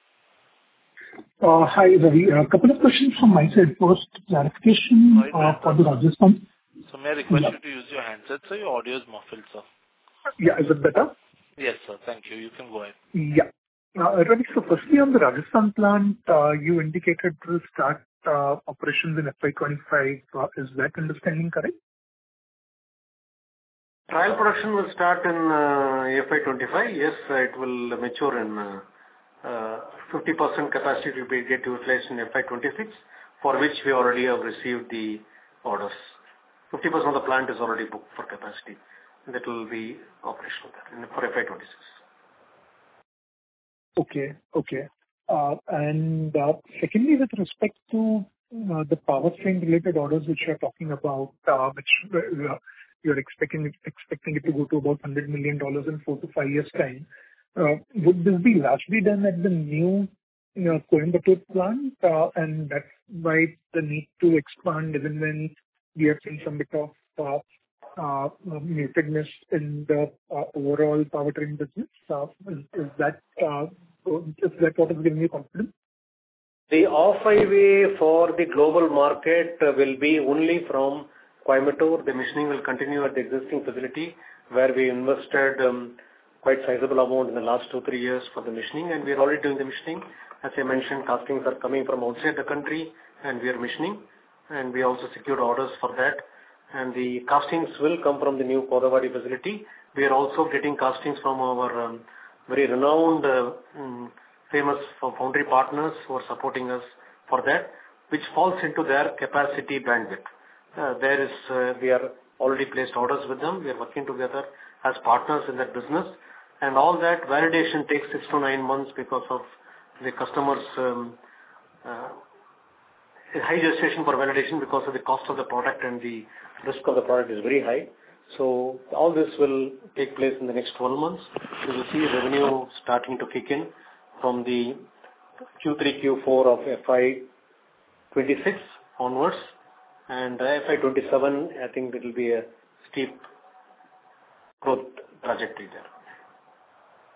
Uh, Hi, Ravi. A couple of questions from my side. First, clarification uh, for the Rajasthan. So may I request Yeah. you to use your handset, sir? Your audio is muffled, sir. Yeah, is it better? Yes, sir. Thank you. You can go ahead. Yeah. Uh, Ravi, so firstly, on the Rajasthan plant, uh, you indicated to start uh, operations in F Y twenty-five. Uh, Is that understanding correct? Trial production will start in uh, F Y twenty-five. Yes, uh, it will mature in uh, uh, fifty percent capacity will be get utilized in F Y twenty-six, for which we already have received the orders. fifty percent of the plant is already booked for capacity. That will be operational there in, for F Y twenty-six. Okay. Okay. Uh, And uh, secondly, with respect to uh, the powertrain related orders which you're talking about, uh, which uh, you're expecting expecting it to go to about one hundred million dollars in four to five years' time, uh, would this be largely done at the new you know, Coimbatore plant? Uh, And that's why the need to expand even when we have seen some bit of uh, uh, mutedness in the uh, overall powertrain business. Uh, Is is that uh, is that what is giving you confidence? The off-highway for the global market uh, will be only from Coimbatore. The machining will continue at the existing facility where we invested um, quite sizable amount in the last two, three years for the machining, and we are already doing the machining. As I mentioned, castings are coming from outside the country and we are machining, and we also secured orders for that. And the castings will come from the new Kodavadi facility. We are also getting castings from our um, very renowned, uh, um, famous foundry partners who are supporting us for that, which falls into their capacity bandwidth. Uh, there is, uh, we are already placed orders with them. We are working together as partners in that business, and all that validation takes six to nine months because of the customers' um, uh, high gestation for validation because of the cost of the product and the risk of the product is very high. So all this will take place in the next twelve months. You will see revenue starting to kick in from the Q three, Q four of F Y twenty-six onwards, and F Y twenty-seven, I think it will be a steep growth trajectory there.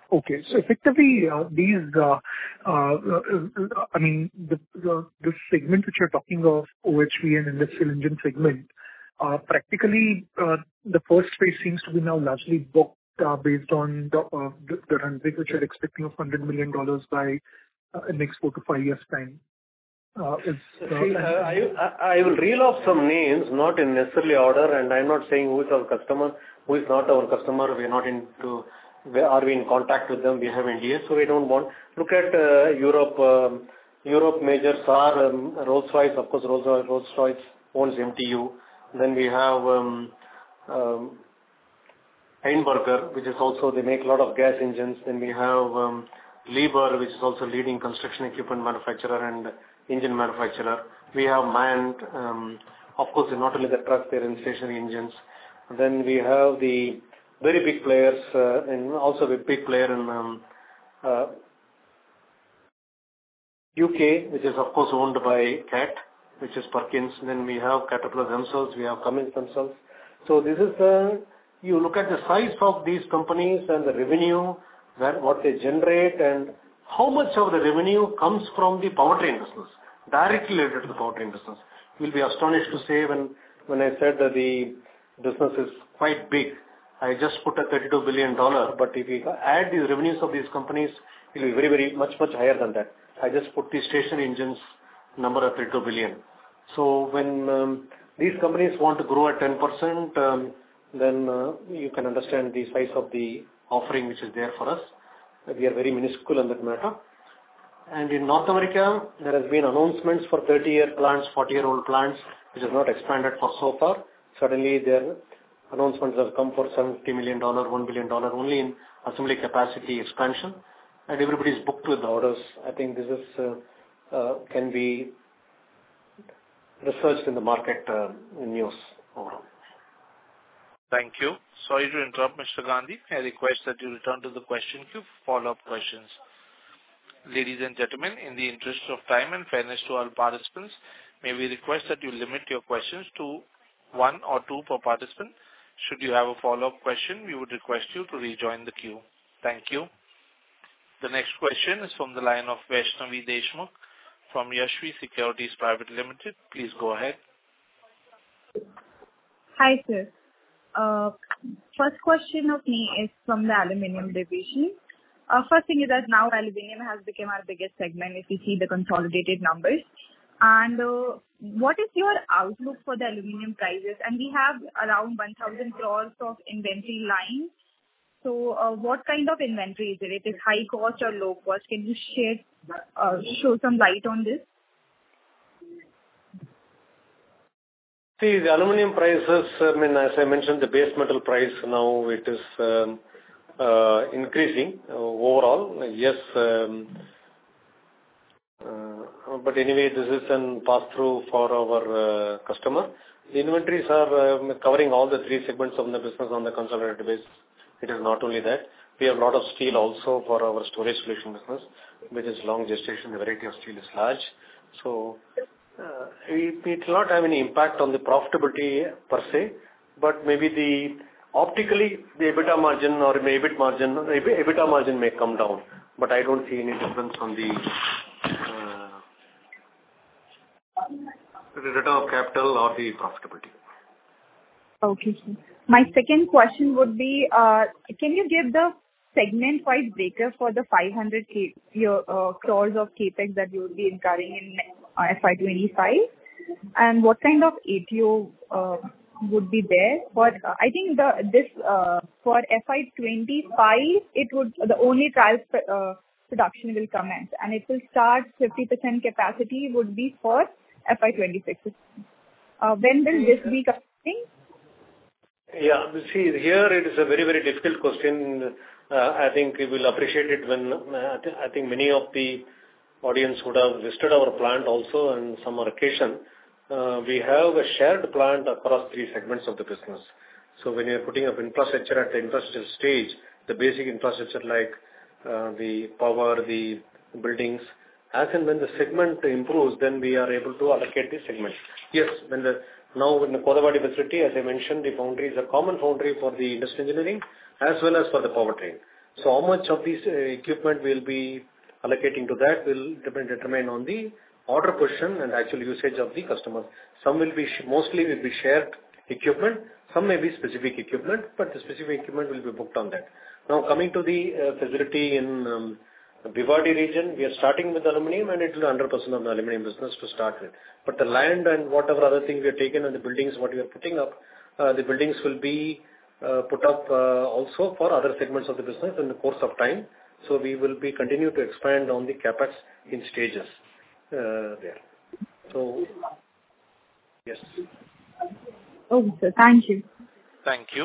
Okay. So effectively, uh, these, uh, uh, uh, I mean, the, the, the segment which you're talking of, O H V and industrial engine segment, uh, practically, uh, the first phase seems to be now largely booked, uh, based on the, uh, the, the run rate which you're expecting of one hundred million dollars by uh, next four to five years' time. Uh, is, uh, See, uh, I, I I will reel off some names, not in necessarily order, and I'm not saying who is our customer, who is not our customer. We are not into, where are we in contact with them? We have N D A, so we don't want. Look at uh, Europe. Um, Europe majors are um, Rolls-Royce, of course. Rolls-Royce, Rolls-Royce owns M T U. Then we have um, um, Einberger, which is also they make a lot of gas engines. Then we have um, Liebherr, which is also leading construction equipment manufacturer and engine manufacturer. We have MAN, um, of course, not only the trucks, they're in stationary engines. Then we have the very big players, uh, and also a big player in um, uh, U K, which is of course owned by CAT, which is Perkins. Then we have Caterpillar themselves, we have Cummins themselves. So this is, uh, you look at the size of these companies and the revenue, where, what they generate, and how much of the revenue comes from the powertrain business, directly related to the powertrain business. You'll be astonished to say when, when I said that the business is quite big, I just put a thirty-two billion dollars, but if you add the revenues of these companies, it will be very, very much, much higher than that. I just put the stationary engines number at thirty-two billion. So when um, these companies want to grow at ten percent, um, then uh, you can understand the size of the offering which is there for us. We are very minuscule in that matter. And in North America, there has been announcements for thirty-year plants, forty-year-old plants, which is not expanded for so far. Suddenly, their announcements have come for seventy million dollars, one billion dollars only in assembly capacity expansion. And everybody is booked with orders. I think this is uh, uh, can be researched in the market uh, news overall. Thank you. Sorry to interrupt, Mister Gandhi. I request that you return to the question queue for follow-up questions. Ladies and gentlemen, in the interest of time and fairness to all participants, may we request that you limit your questions to one or two per participant. Should you have a follow-up question, we would request you to rejoin the queue. Thank you. The next question is from the line of Vaishnavi Deshmukh from Yashvi Securities Private Limited. Please go ahead. Hi, sir. Uh, first question of me is from the aluminum division. Uh, first thing is that now aluminum has become our biggest segment if you see the consolidated numbers. And uh, what is your outlook for the aluminum prices? And we have around one thousand crores of inventory lines. So uh, what kind of inventory is it? It is high cost or low cost? Can you share, uh, show some light on this? See, the aluminum prices, I mean, as I mentioned, the base metal price now it is um, uh, increasing uh, overall. Yes, um, uh, but anyway, this is a pass-through for our uh, customer. The inventories are um, covering all the three segments of the business on the consolidated basis. It is not only that. We have a lot of steel also for our storage solution business, which is long gestation. The variety of steel is large. So, Uh, it, it will not have any impact on the profitability per se, but maybe the optically the EBITDA margin or maybe EBIT margin, EBITDA margin may come down, but I don't see any difference on the uh, return of capital or the profitability. Okay, sir. My second question would be, uh, can you give the segment-wise breakup for the five hundred K, your, uh, crores of capex that you will be incurring in uh, F Y twenty-five, and what kind of A T O uh, would be there? For uh, I think the this uh, for F Y twenty-five, it would the only trial uh, production will commence, and it will start fifty percent capacity would be for F Y twenty-six. Uh, when will this be coming? Yeah, see, here it is a very, very difficult question. Uh, I think you will appreciate it when uh, I, th- I think many of the audience would have visited our plant also on some occasion. Uh, we have a shared plant across three segments of the business. So when you're putting up infrastructure at the infrastructure stage, the basic infrastructure like uh, the power, the buildings, as and when the segment improves, then we are able to allocate the segments. Yes, when the now in the Kodavadi facility, as I mentioned, the foundry is a common foundry for the industrial engineering as well as for the powertrain. So how much of this uh, equipment we'll be allocating to that will depend, determine on the order position and actual usage of the customer. Some will be, sh- mostly will be shared equipment, some may be specific equipment, but the specific equipment will be booked on that. Now coming to the uh, facility in um, Bhiwadi region, we are starting with aluminum and it will be one hundred percent of the aluminum business to start with. But the land and whatever other thing we have taken and the buildings, what we are putting up, uh, the buildings will be uh, put up uh, also for other segments of the business in the course of time. So we will be continue to expand on the capex in stages uh, there. So, yes. Okay, sir. Thank you. Thank you.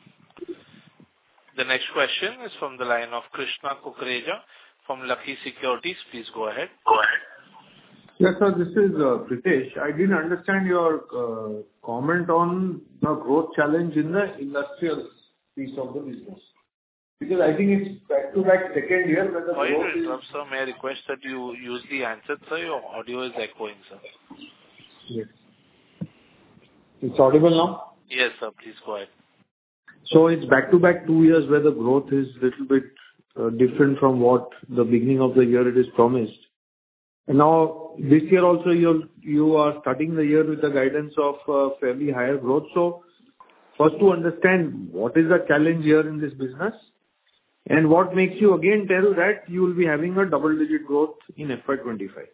The next question is from the line of Krishna Kukreja from Lucky Securities. Please go ahead. Go ahead. Yes, sir. This is uh, Pritesh. I didn't understand your uh, comment on the growth challenge in the industrial piece of the business. Because I think it's back-to-back second year where the Why growth you is... interrupt, sir? May I request that you use the handset, sir? Your audio is echoing, sir. Yes. It's audible now? Yes, sir. Please go ahead. So it's back-to-back two years where the growth is little bit uh, different from what the beginning of the year it is promised. And now this year also you you are starting the year with the guidance of uh, fairly higher growth. So first to understand what is the challenge here in this business and what makes you again tell that you will be having a double-digit growth in F Y twenty-five.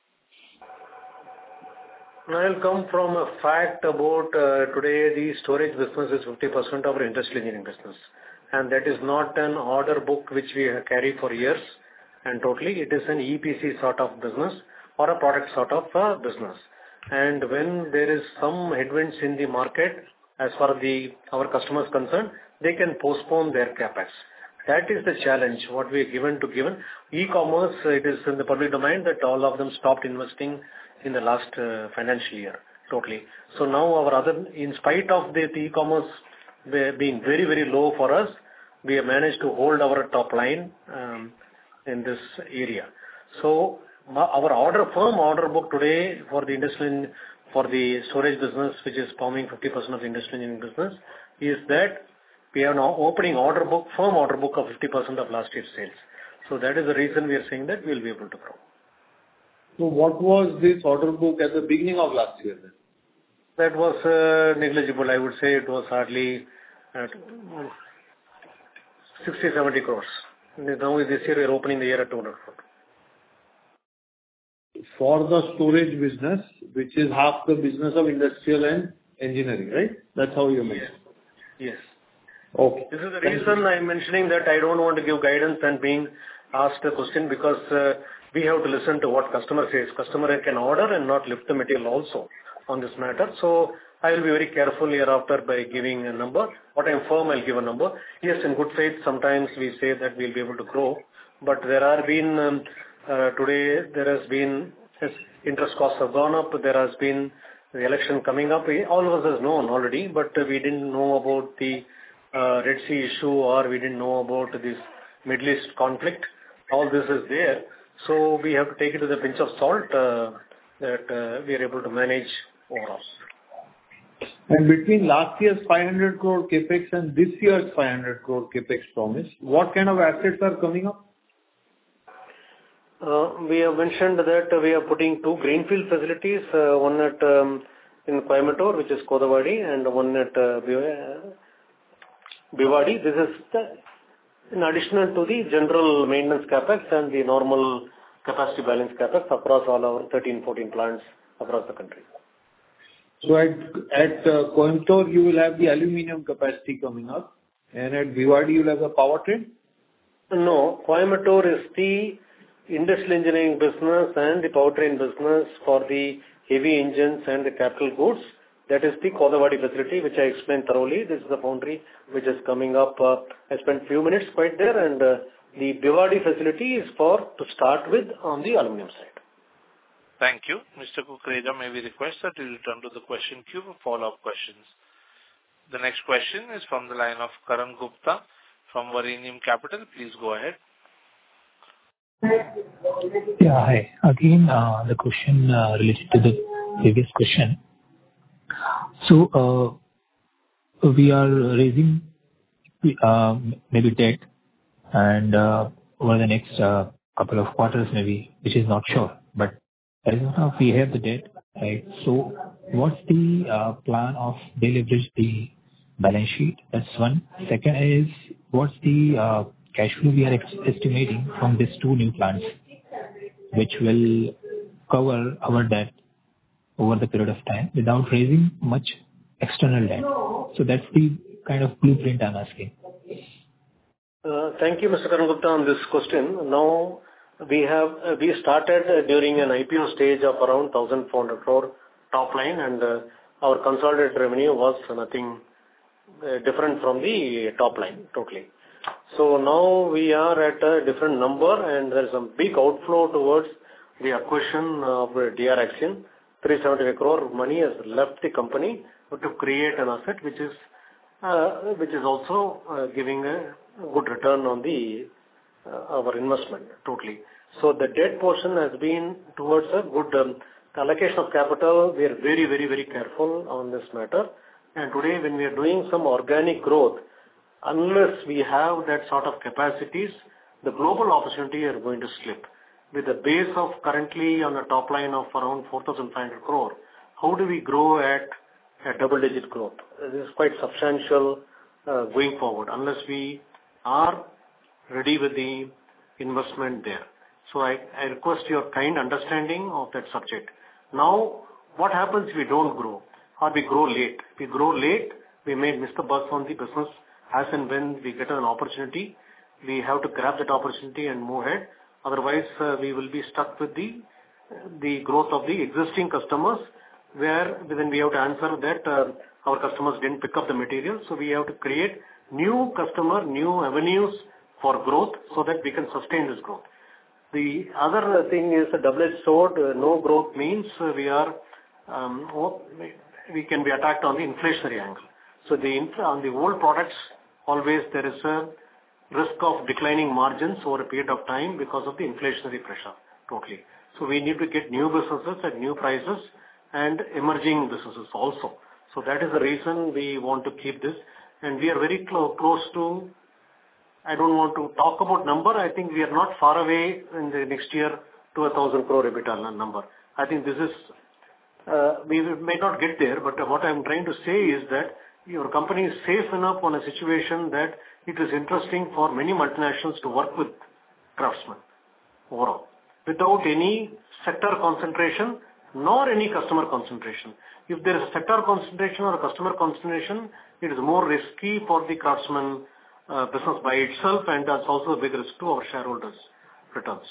I'll come from a fact about uh, today the storage business is fifty percent of our industrial engineering business. And that is not an order book which we carry for years. And totally it is an E P C sort of business or a product sort of uh, business. And when there is some headwinds in the market, as far as the, our customers concerned, they can postpone their capex. That is the challenge, what we are given to given. E-commerce, it is in the public domain that all of them stopped investing in the last uh, financial year, totally. So now our other, in spite of the, the e-commerce being very, very low for us, we have managed to hold our top line um, in this area. So our order, firm order book today for the industrial, for the storage business, which is forming fifty percent of the industrial engineering business, is that we have now opening order book, firm order book of fifty percent of last year's sales. So that is the reason we are saying that we will be able to grow. So what was this order book at the beginning of last year then? That was uh, negligible. I would say it was hardly at sixty, seventy crores. Now this year we are opening the year at two hundred crores. For the storage business, which is half the business of industrial and engineering, right? That's how you mentioned. Yes. Okay. This is the reason I am mentioning that I don't want to give guidance and being asked a question because uh, we have to listen to what customer says. Customer can order and not lift the material also on this matter. So I will be very careful hereafter by giving a number. What I am firm, I'll give a number. Yes, in good faith, sometimes we say that we'll be able to grow, but there are been, um, uh, today there has been, yes, interest costs have gone up, there has been the election coming up. All of us has known already, but we didn't know about the uh, Red Sea issue or we didn't know about this Middle East conflict. All this is there. So we have to take it with a pinch of salt uh, that uh, we are able to manage overall. And between last year's five hundred crore capex and this year's five hundred crore capex promise, what kind of assets are coming up? Uh, we have mentioned that uh, we are putting two greenfield facilities, uh, one at um, in Coimbatore, which is Kodavadi, and one at uh, Bhiwadi. This is the, in addition to the general maintenance capex and the normal capacity balance capex across all our thirteen, fourteen plants across the country. So at at uh, Coimbatore, you will have the aluminum capacity coming up, and at Bhiwadi, you will have the powertrain? No, Coimbatore is the industrial engineering business and the powertrain business for the heavy engines and the capital goods. That is the Kodavadi facility, which I explained thoroughly. This is the foundry which is coming up. Uh, I spent few minutes quite there, and uh, the Bhiwadi facility is for to start with on the aluminum side. Thank you. Mister Kukreja, may we request that you return to the question queue for follow-up questions. The next question is from the line of Karan Gupta from Varanium Capital. Please go ahead. Yeah, hi. Again, uh, the question uh, related to the previous question. So, uh, we are raising uh, maybe debt and uh, over the next uh, couple of quarters maybe, which is not sure. But as of now, we have the debt, right? So what's the uh, plan of deleverage the balance sheet? That's one. Second is, what's the uh, cash flow we are ex- estimating from these two new plants, which will cover our debt over the period of time without raising much external debt? So that's the kind of blueprint I'm asking. Uh, Thank you, Mister Karan Gupta, on this question. Now, we have uh, we started uh, during an I P O stage of around one thousand four hundred crore top line, and uh, our consolidated revenue was nothing uh, different from the top line totally. So now we are at a different number, and there is a big outflow towards the acquisition of uh, D R Axion. three hundred seventy-five crore money has left the company to create an asset which is uh, which is also uh, giving a good return on the uh, our investment totally. So the debt portion has been towards a good um, allocation of capital. We are very, very, very careful on this matter. And today, when we are doing some organic growth, unless we have that sort of capacities, the global opportunity are going to slip. With a base of currently on a top line of around four thousand five hundred crore, how do we grow at a double-digit growth? This is quite substantial uh, going forward, unless we are ready with the investment there. So I, I request your kind understanding of that subject. Now, what happens if we don't grow or we grow late? If we grow late, we may miss the bus on the business. As and when we get an opportunity, we have to grab that opportunity and move ahead. Otherwise, uh, we will be stuck with the the growth of the existing customers, where then we have to answer that uh, our customers didn't pick up the material. So we have to create new customer, new avenues for growth so that we can sustain this growth. The other thing is a double-edged sword. Uh, no growth means uh, we are um, we can be attacked on the inflationary angle. So the on the old products, always there is a risk of declining margins over a period of time because of the inflationary pressure totally. So we need to get new businesses at new prices and emerging businesses also. So that is the reason we want to keep this. And we are very clo- close to, I don't want to talk about number. I think we are not far away in the next year to a thousand crore EBITDA number. I think this is, uh, we may not get there, but what I'm trying to say is that your company is safe enough on a situation that it is interesting for many multinationals to work with Craftsman overall, without any sector concentration nor any customer concentration. If there is a sector concentration or a customer concentration, it is more risky for the Craftsman uh, business by itself, and that's also a big risk to our shareholders' returns.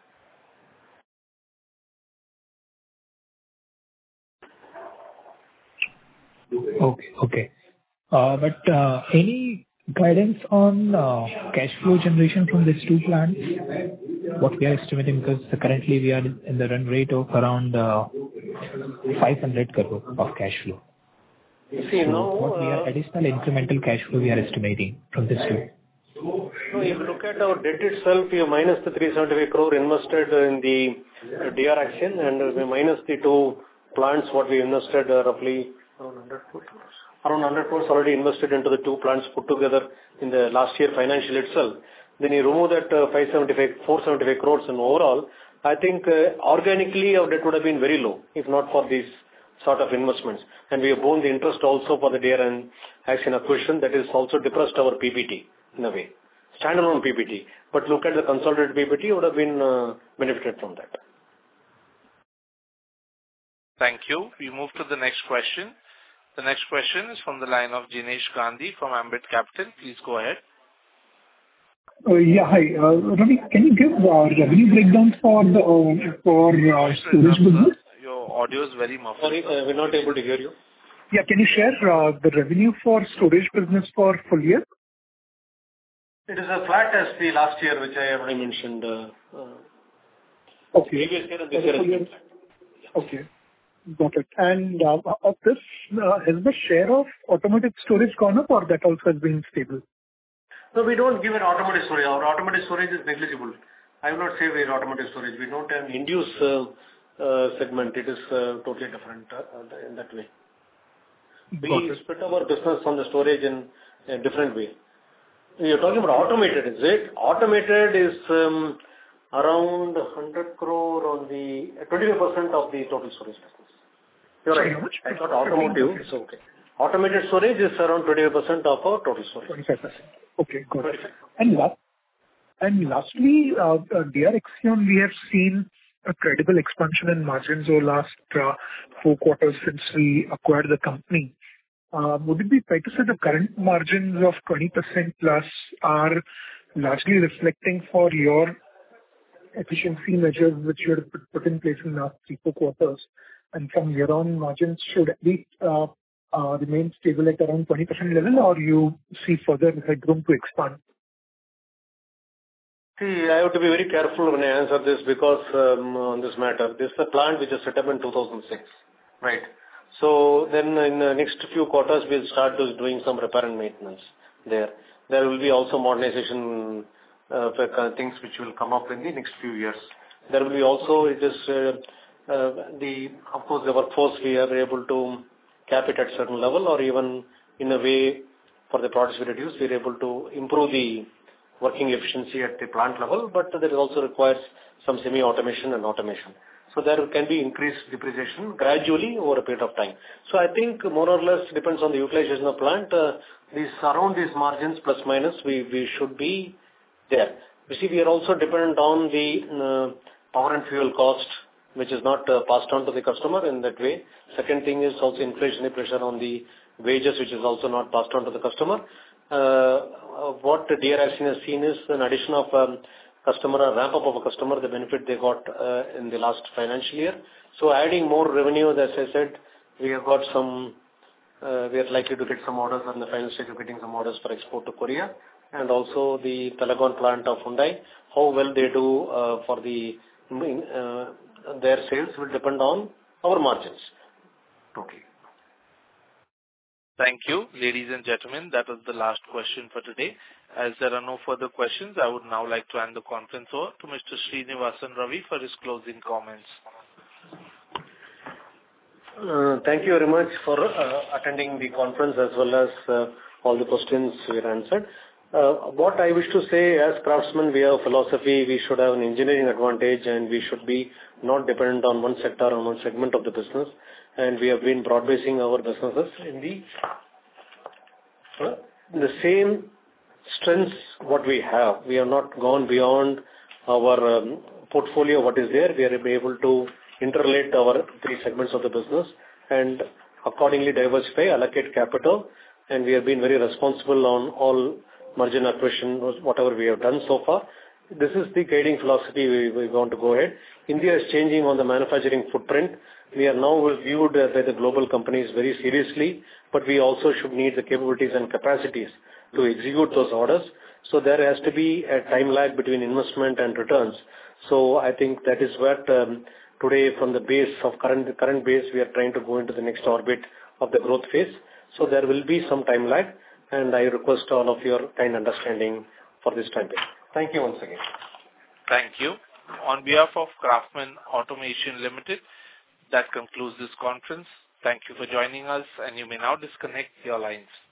Okay, okay. Uh, but uh, any guidance on uh, cash flow generation from these two plants? What we are estimating, because currently we are in the run rate of around uh, five hundred crore of cash flow. You see, so now, what we are uh, additional incremental cash flow we are estimating from this two? No, if you look at our debt itself, you minus the three hundred seventy-five crore invested in the D R Axion, and we minus the two plants, what we invested uh, roughly around one hundred crores. Around one hundred crores already invested into the two plants put together in the last year financial itself. Then you remove that uh, five seventy-five, four seventy-five crores in overall. I think uh, organically our debt would have been very low if not for these sort of investments. And we have borne the interest also for the D R Axion acquisition. That is also depressed our P B T in a way. Standalone P B T. But look at the consolidated P B T, would have been uh, benefited from that. Thank you. We move to the next question. The next question is from the line of Jinesh Gandhi from Ambit Capital. Please go ahead. Uh, yeah, hi. Uh, Ravi, can you give uh, revenue breakdown for the uh, for uh, storage business? Your audio is very muffled. Sorry, uh, we're not able to hear you. Yeah, can you share uh, the revenue for storage business for full year? It is as flat as the last year, which I already mentioned. Uh, uh, okay. Previous year and this year has been flat. Okay. Got it. And uh, of this, uh, has the share of automated storage gone up, or that also has been stable? No, we don't give an automated storage. Our automated storage is negligible. I will not say we are automated storage. We don't have induce uh, uh, segment. It is uh, totally different uh, in that way. We split our business on the storage in a different way. You're talking about automated, is it? Automated is um, around one hundred crore on the twenty-five percent of the total storage business. You're Sorry, right. how much? I thought automotive, so okay. Automated storage is around twenty-five percent of our total storage. twenty-five percent. Okay, got it. And la- and lastly, uh, uh, D R Axion, we have seen a credible expansion in margins over last uh, four quarters since we acquired the company. Uh, Would it be fair to say the current margins of twenty percent plus are largely reflecting for your efficiency measures which you had put put in place in the last three, four quarters? And from here on, margins should at least uh, uh, remain stable at around twenty percent level, or you see further headroom to expand? See, I have to be very careful when I answer this because um, on this matter, this is a plant which was set up in two thousand six, right? So then in the next few quarters, we'll start to doing some repair and maintenance there. There will be also modernization uh, things which will come up in the next few years. There will be also, it is uh, uh, the, of course, the workforce, we are able to cap it at certain level, or even in a way for the products we reduce, we are able to improve the working efficiency at the plant level, but that also requires some semi-automation and automation. So there can be increased depreciation gradually over a period of time. So I think more or less depends on the utilization of plant. Uh, these around these margins plus minus, we, we should be there. You see, we are also dependent on the uh, power and fuel cost, which is not uh, passed on to the customer in that way. Second thing is also inflationary pressure on the wages, which is also not passed on to the customer. Uh, what D R Axion has seen is an addition of um, customer, a ramp up of a customer, the benefit they got uh, in the last financial year. So adding more revenue, as I said, we have got some, uh, we are likely to get some orders on the final stage of getting some orders for export to Korea, and also the Talegaon plant of Hyundai. How well they do uh, for the uh, their sales will depend on our margins. Okay. Thank you. Ladies and gentlemen, that was the last question for today. As there are no further questions, I would now like to hand the conference over to Mister Srinivasan Ravi for his closing comments. Uh, thank you very much for uh, attending the conference as well as uh, all the questions we answered. Uh, what I wish to say, as craftsmen, we have a philosophy, we should have an engineering advantage and we should be not dependent on one sector or one segment of the business. And we have been broad-basing our businesses in the, uh, the same strengths what we have. We have not gone beyond our um, portfolio, what is there. We are able to interrelate our three segments of the business and accordingly diversify, allocate capital, and we have been very responsible on all margin acquisition, whatever we have done so far. This is the guiding philosophy we, we want to go ahead. India is changing on the manufacturing footprint. We are now viewed by the global companies very seriously, but we also should need the capabilities and capacities to execute those orders. So there has to be a time lag between investment and returns. So I think that is what um, today from the base of current current base, we are trying to go into the next orbit of the growth phase. So there will be some time lag, and I request all of your kind understanding for this time. Thank you once again. Thank you. On behalf of Craftsman Automation Limited, that concludes this conference. Thank you for joining us, and you may now disconnect your lines.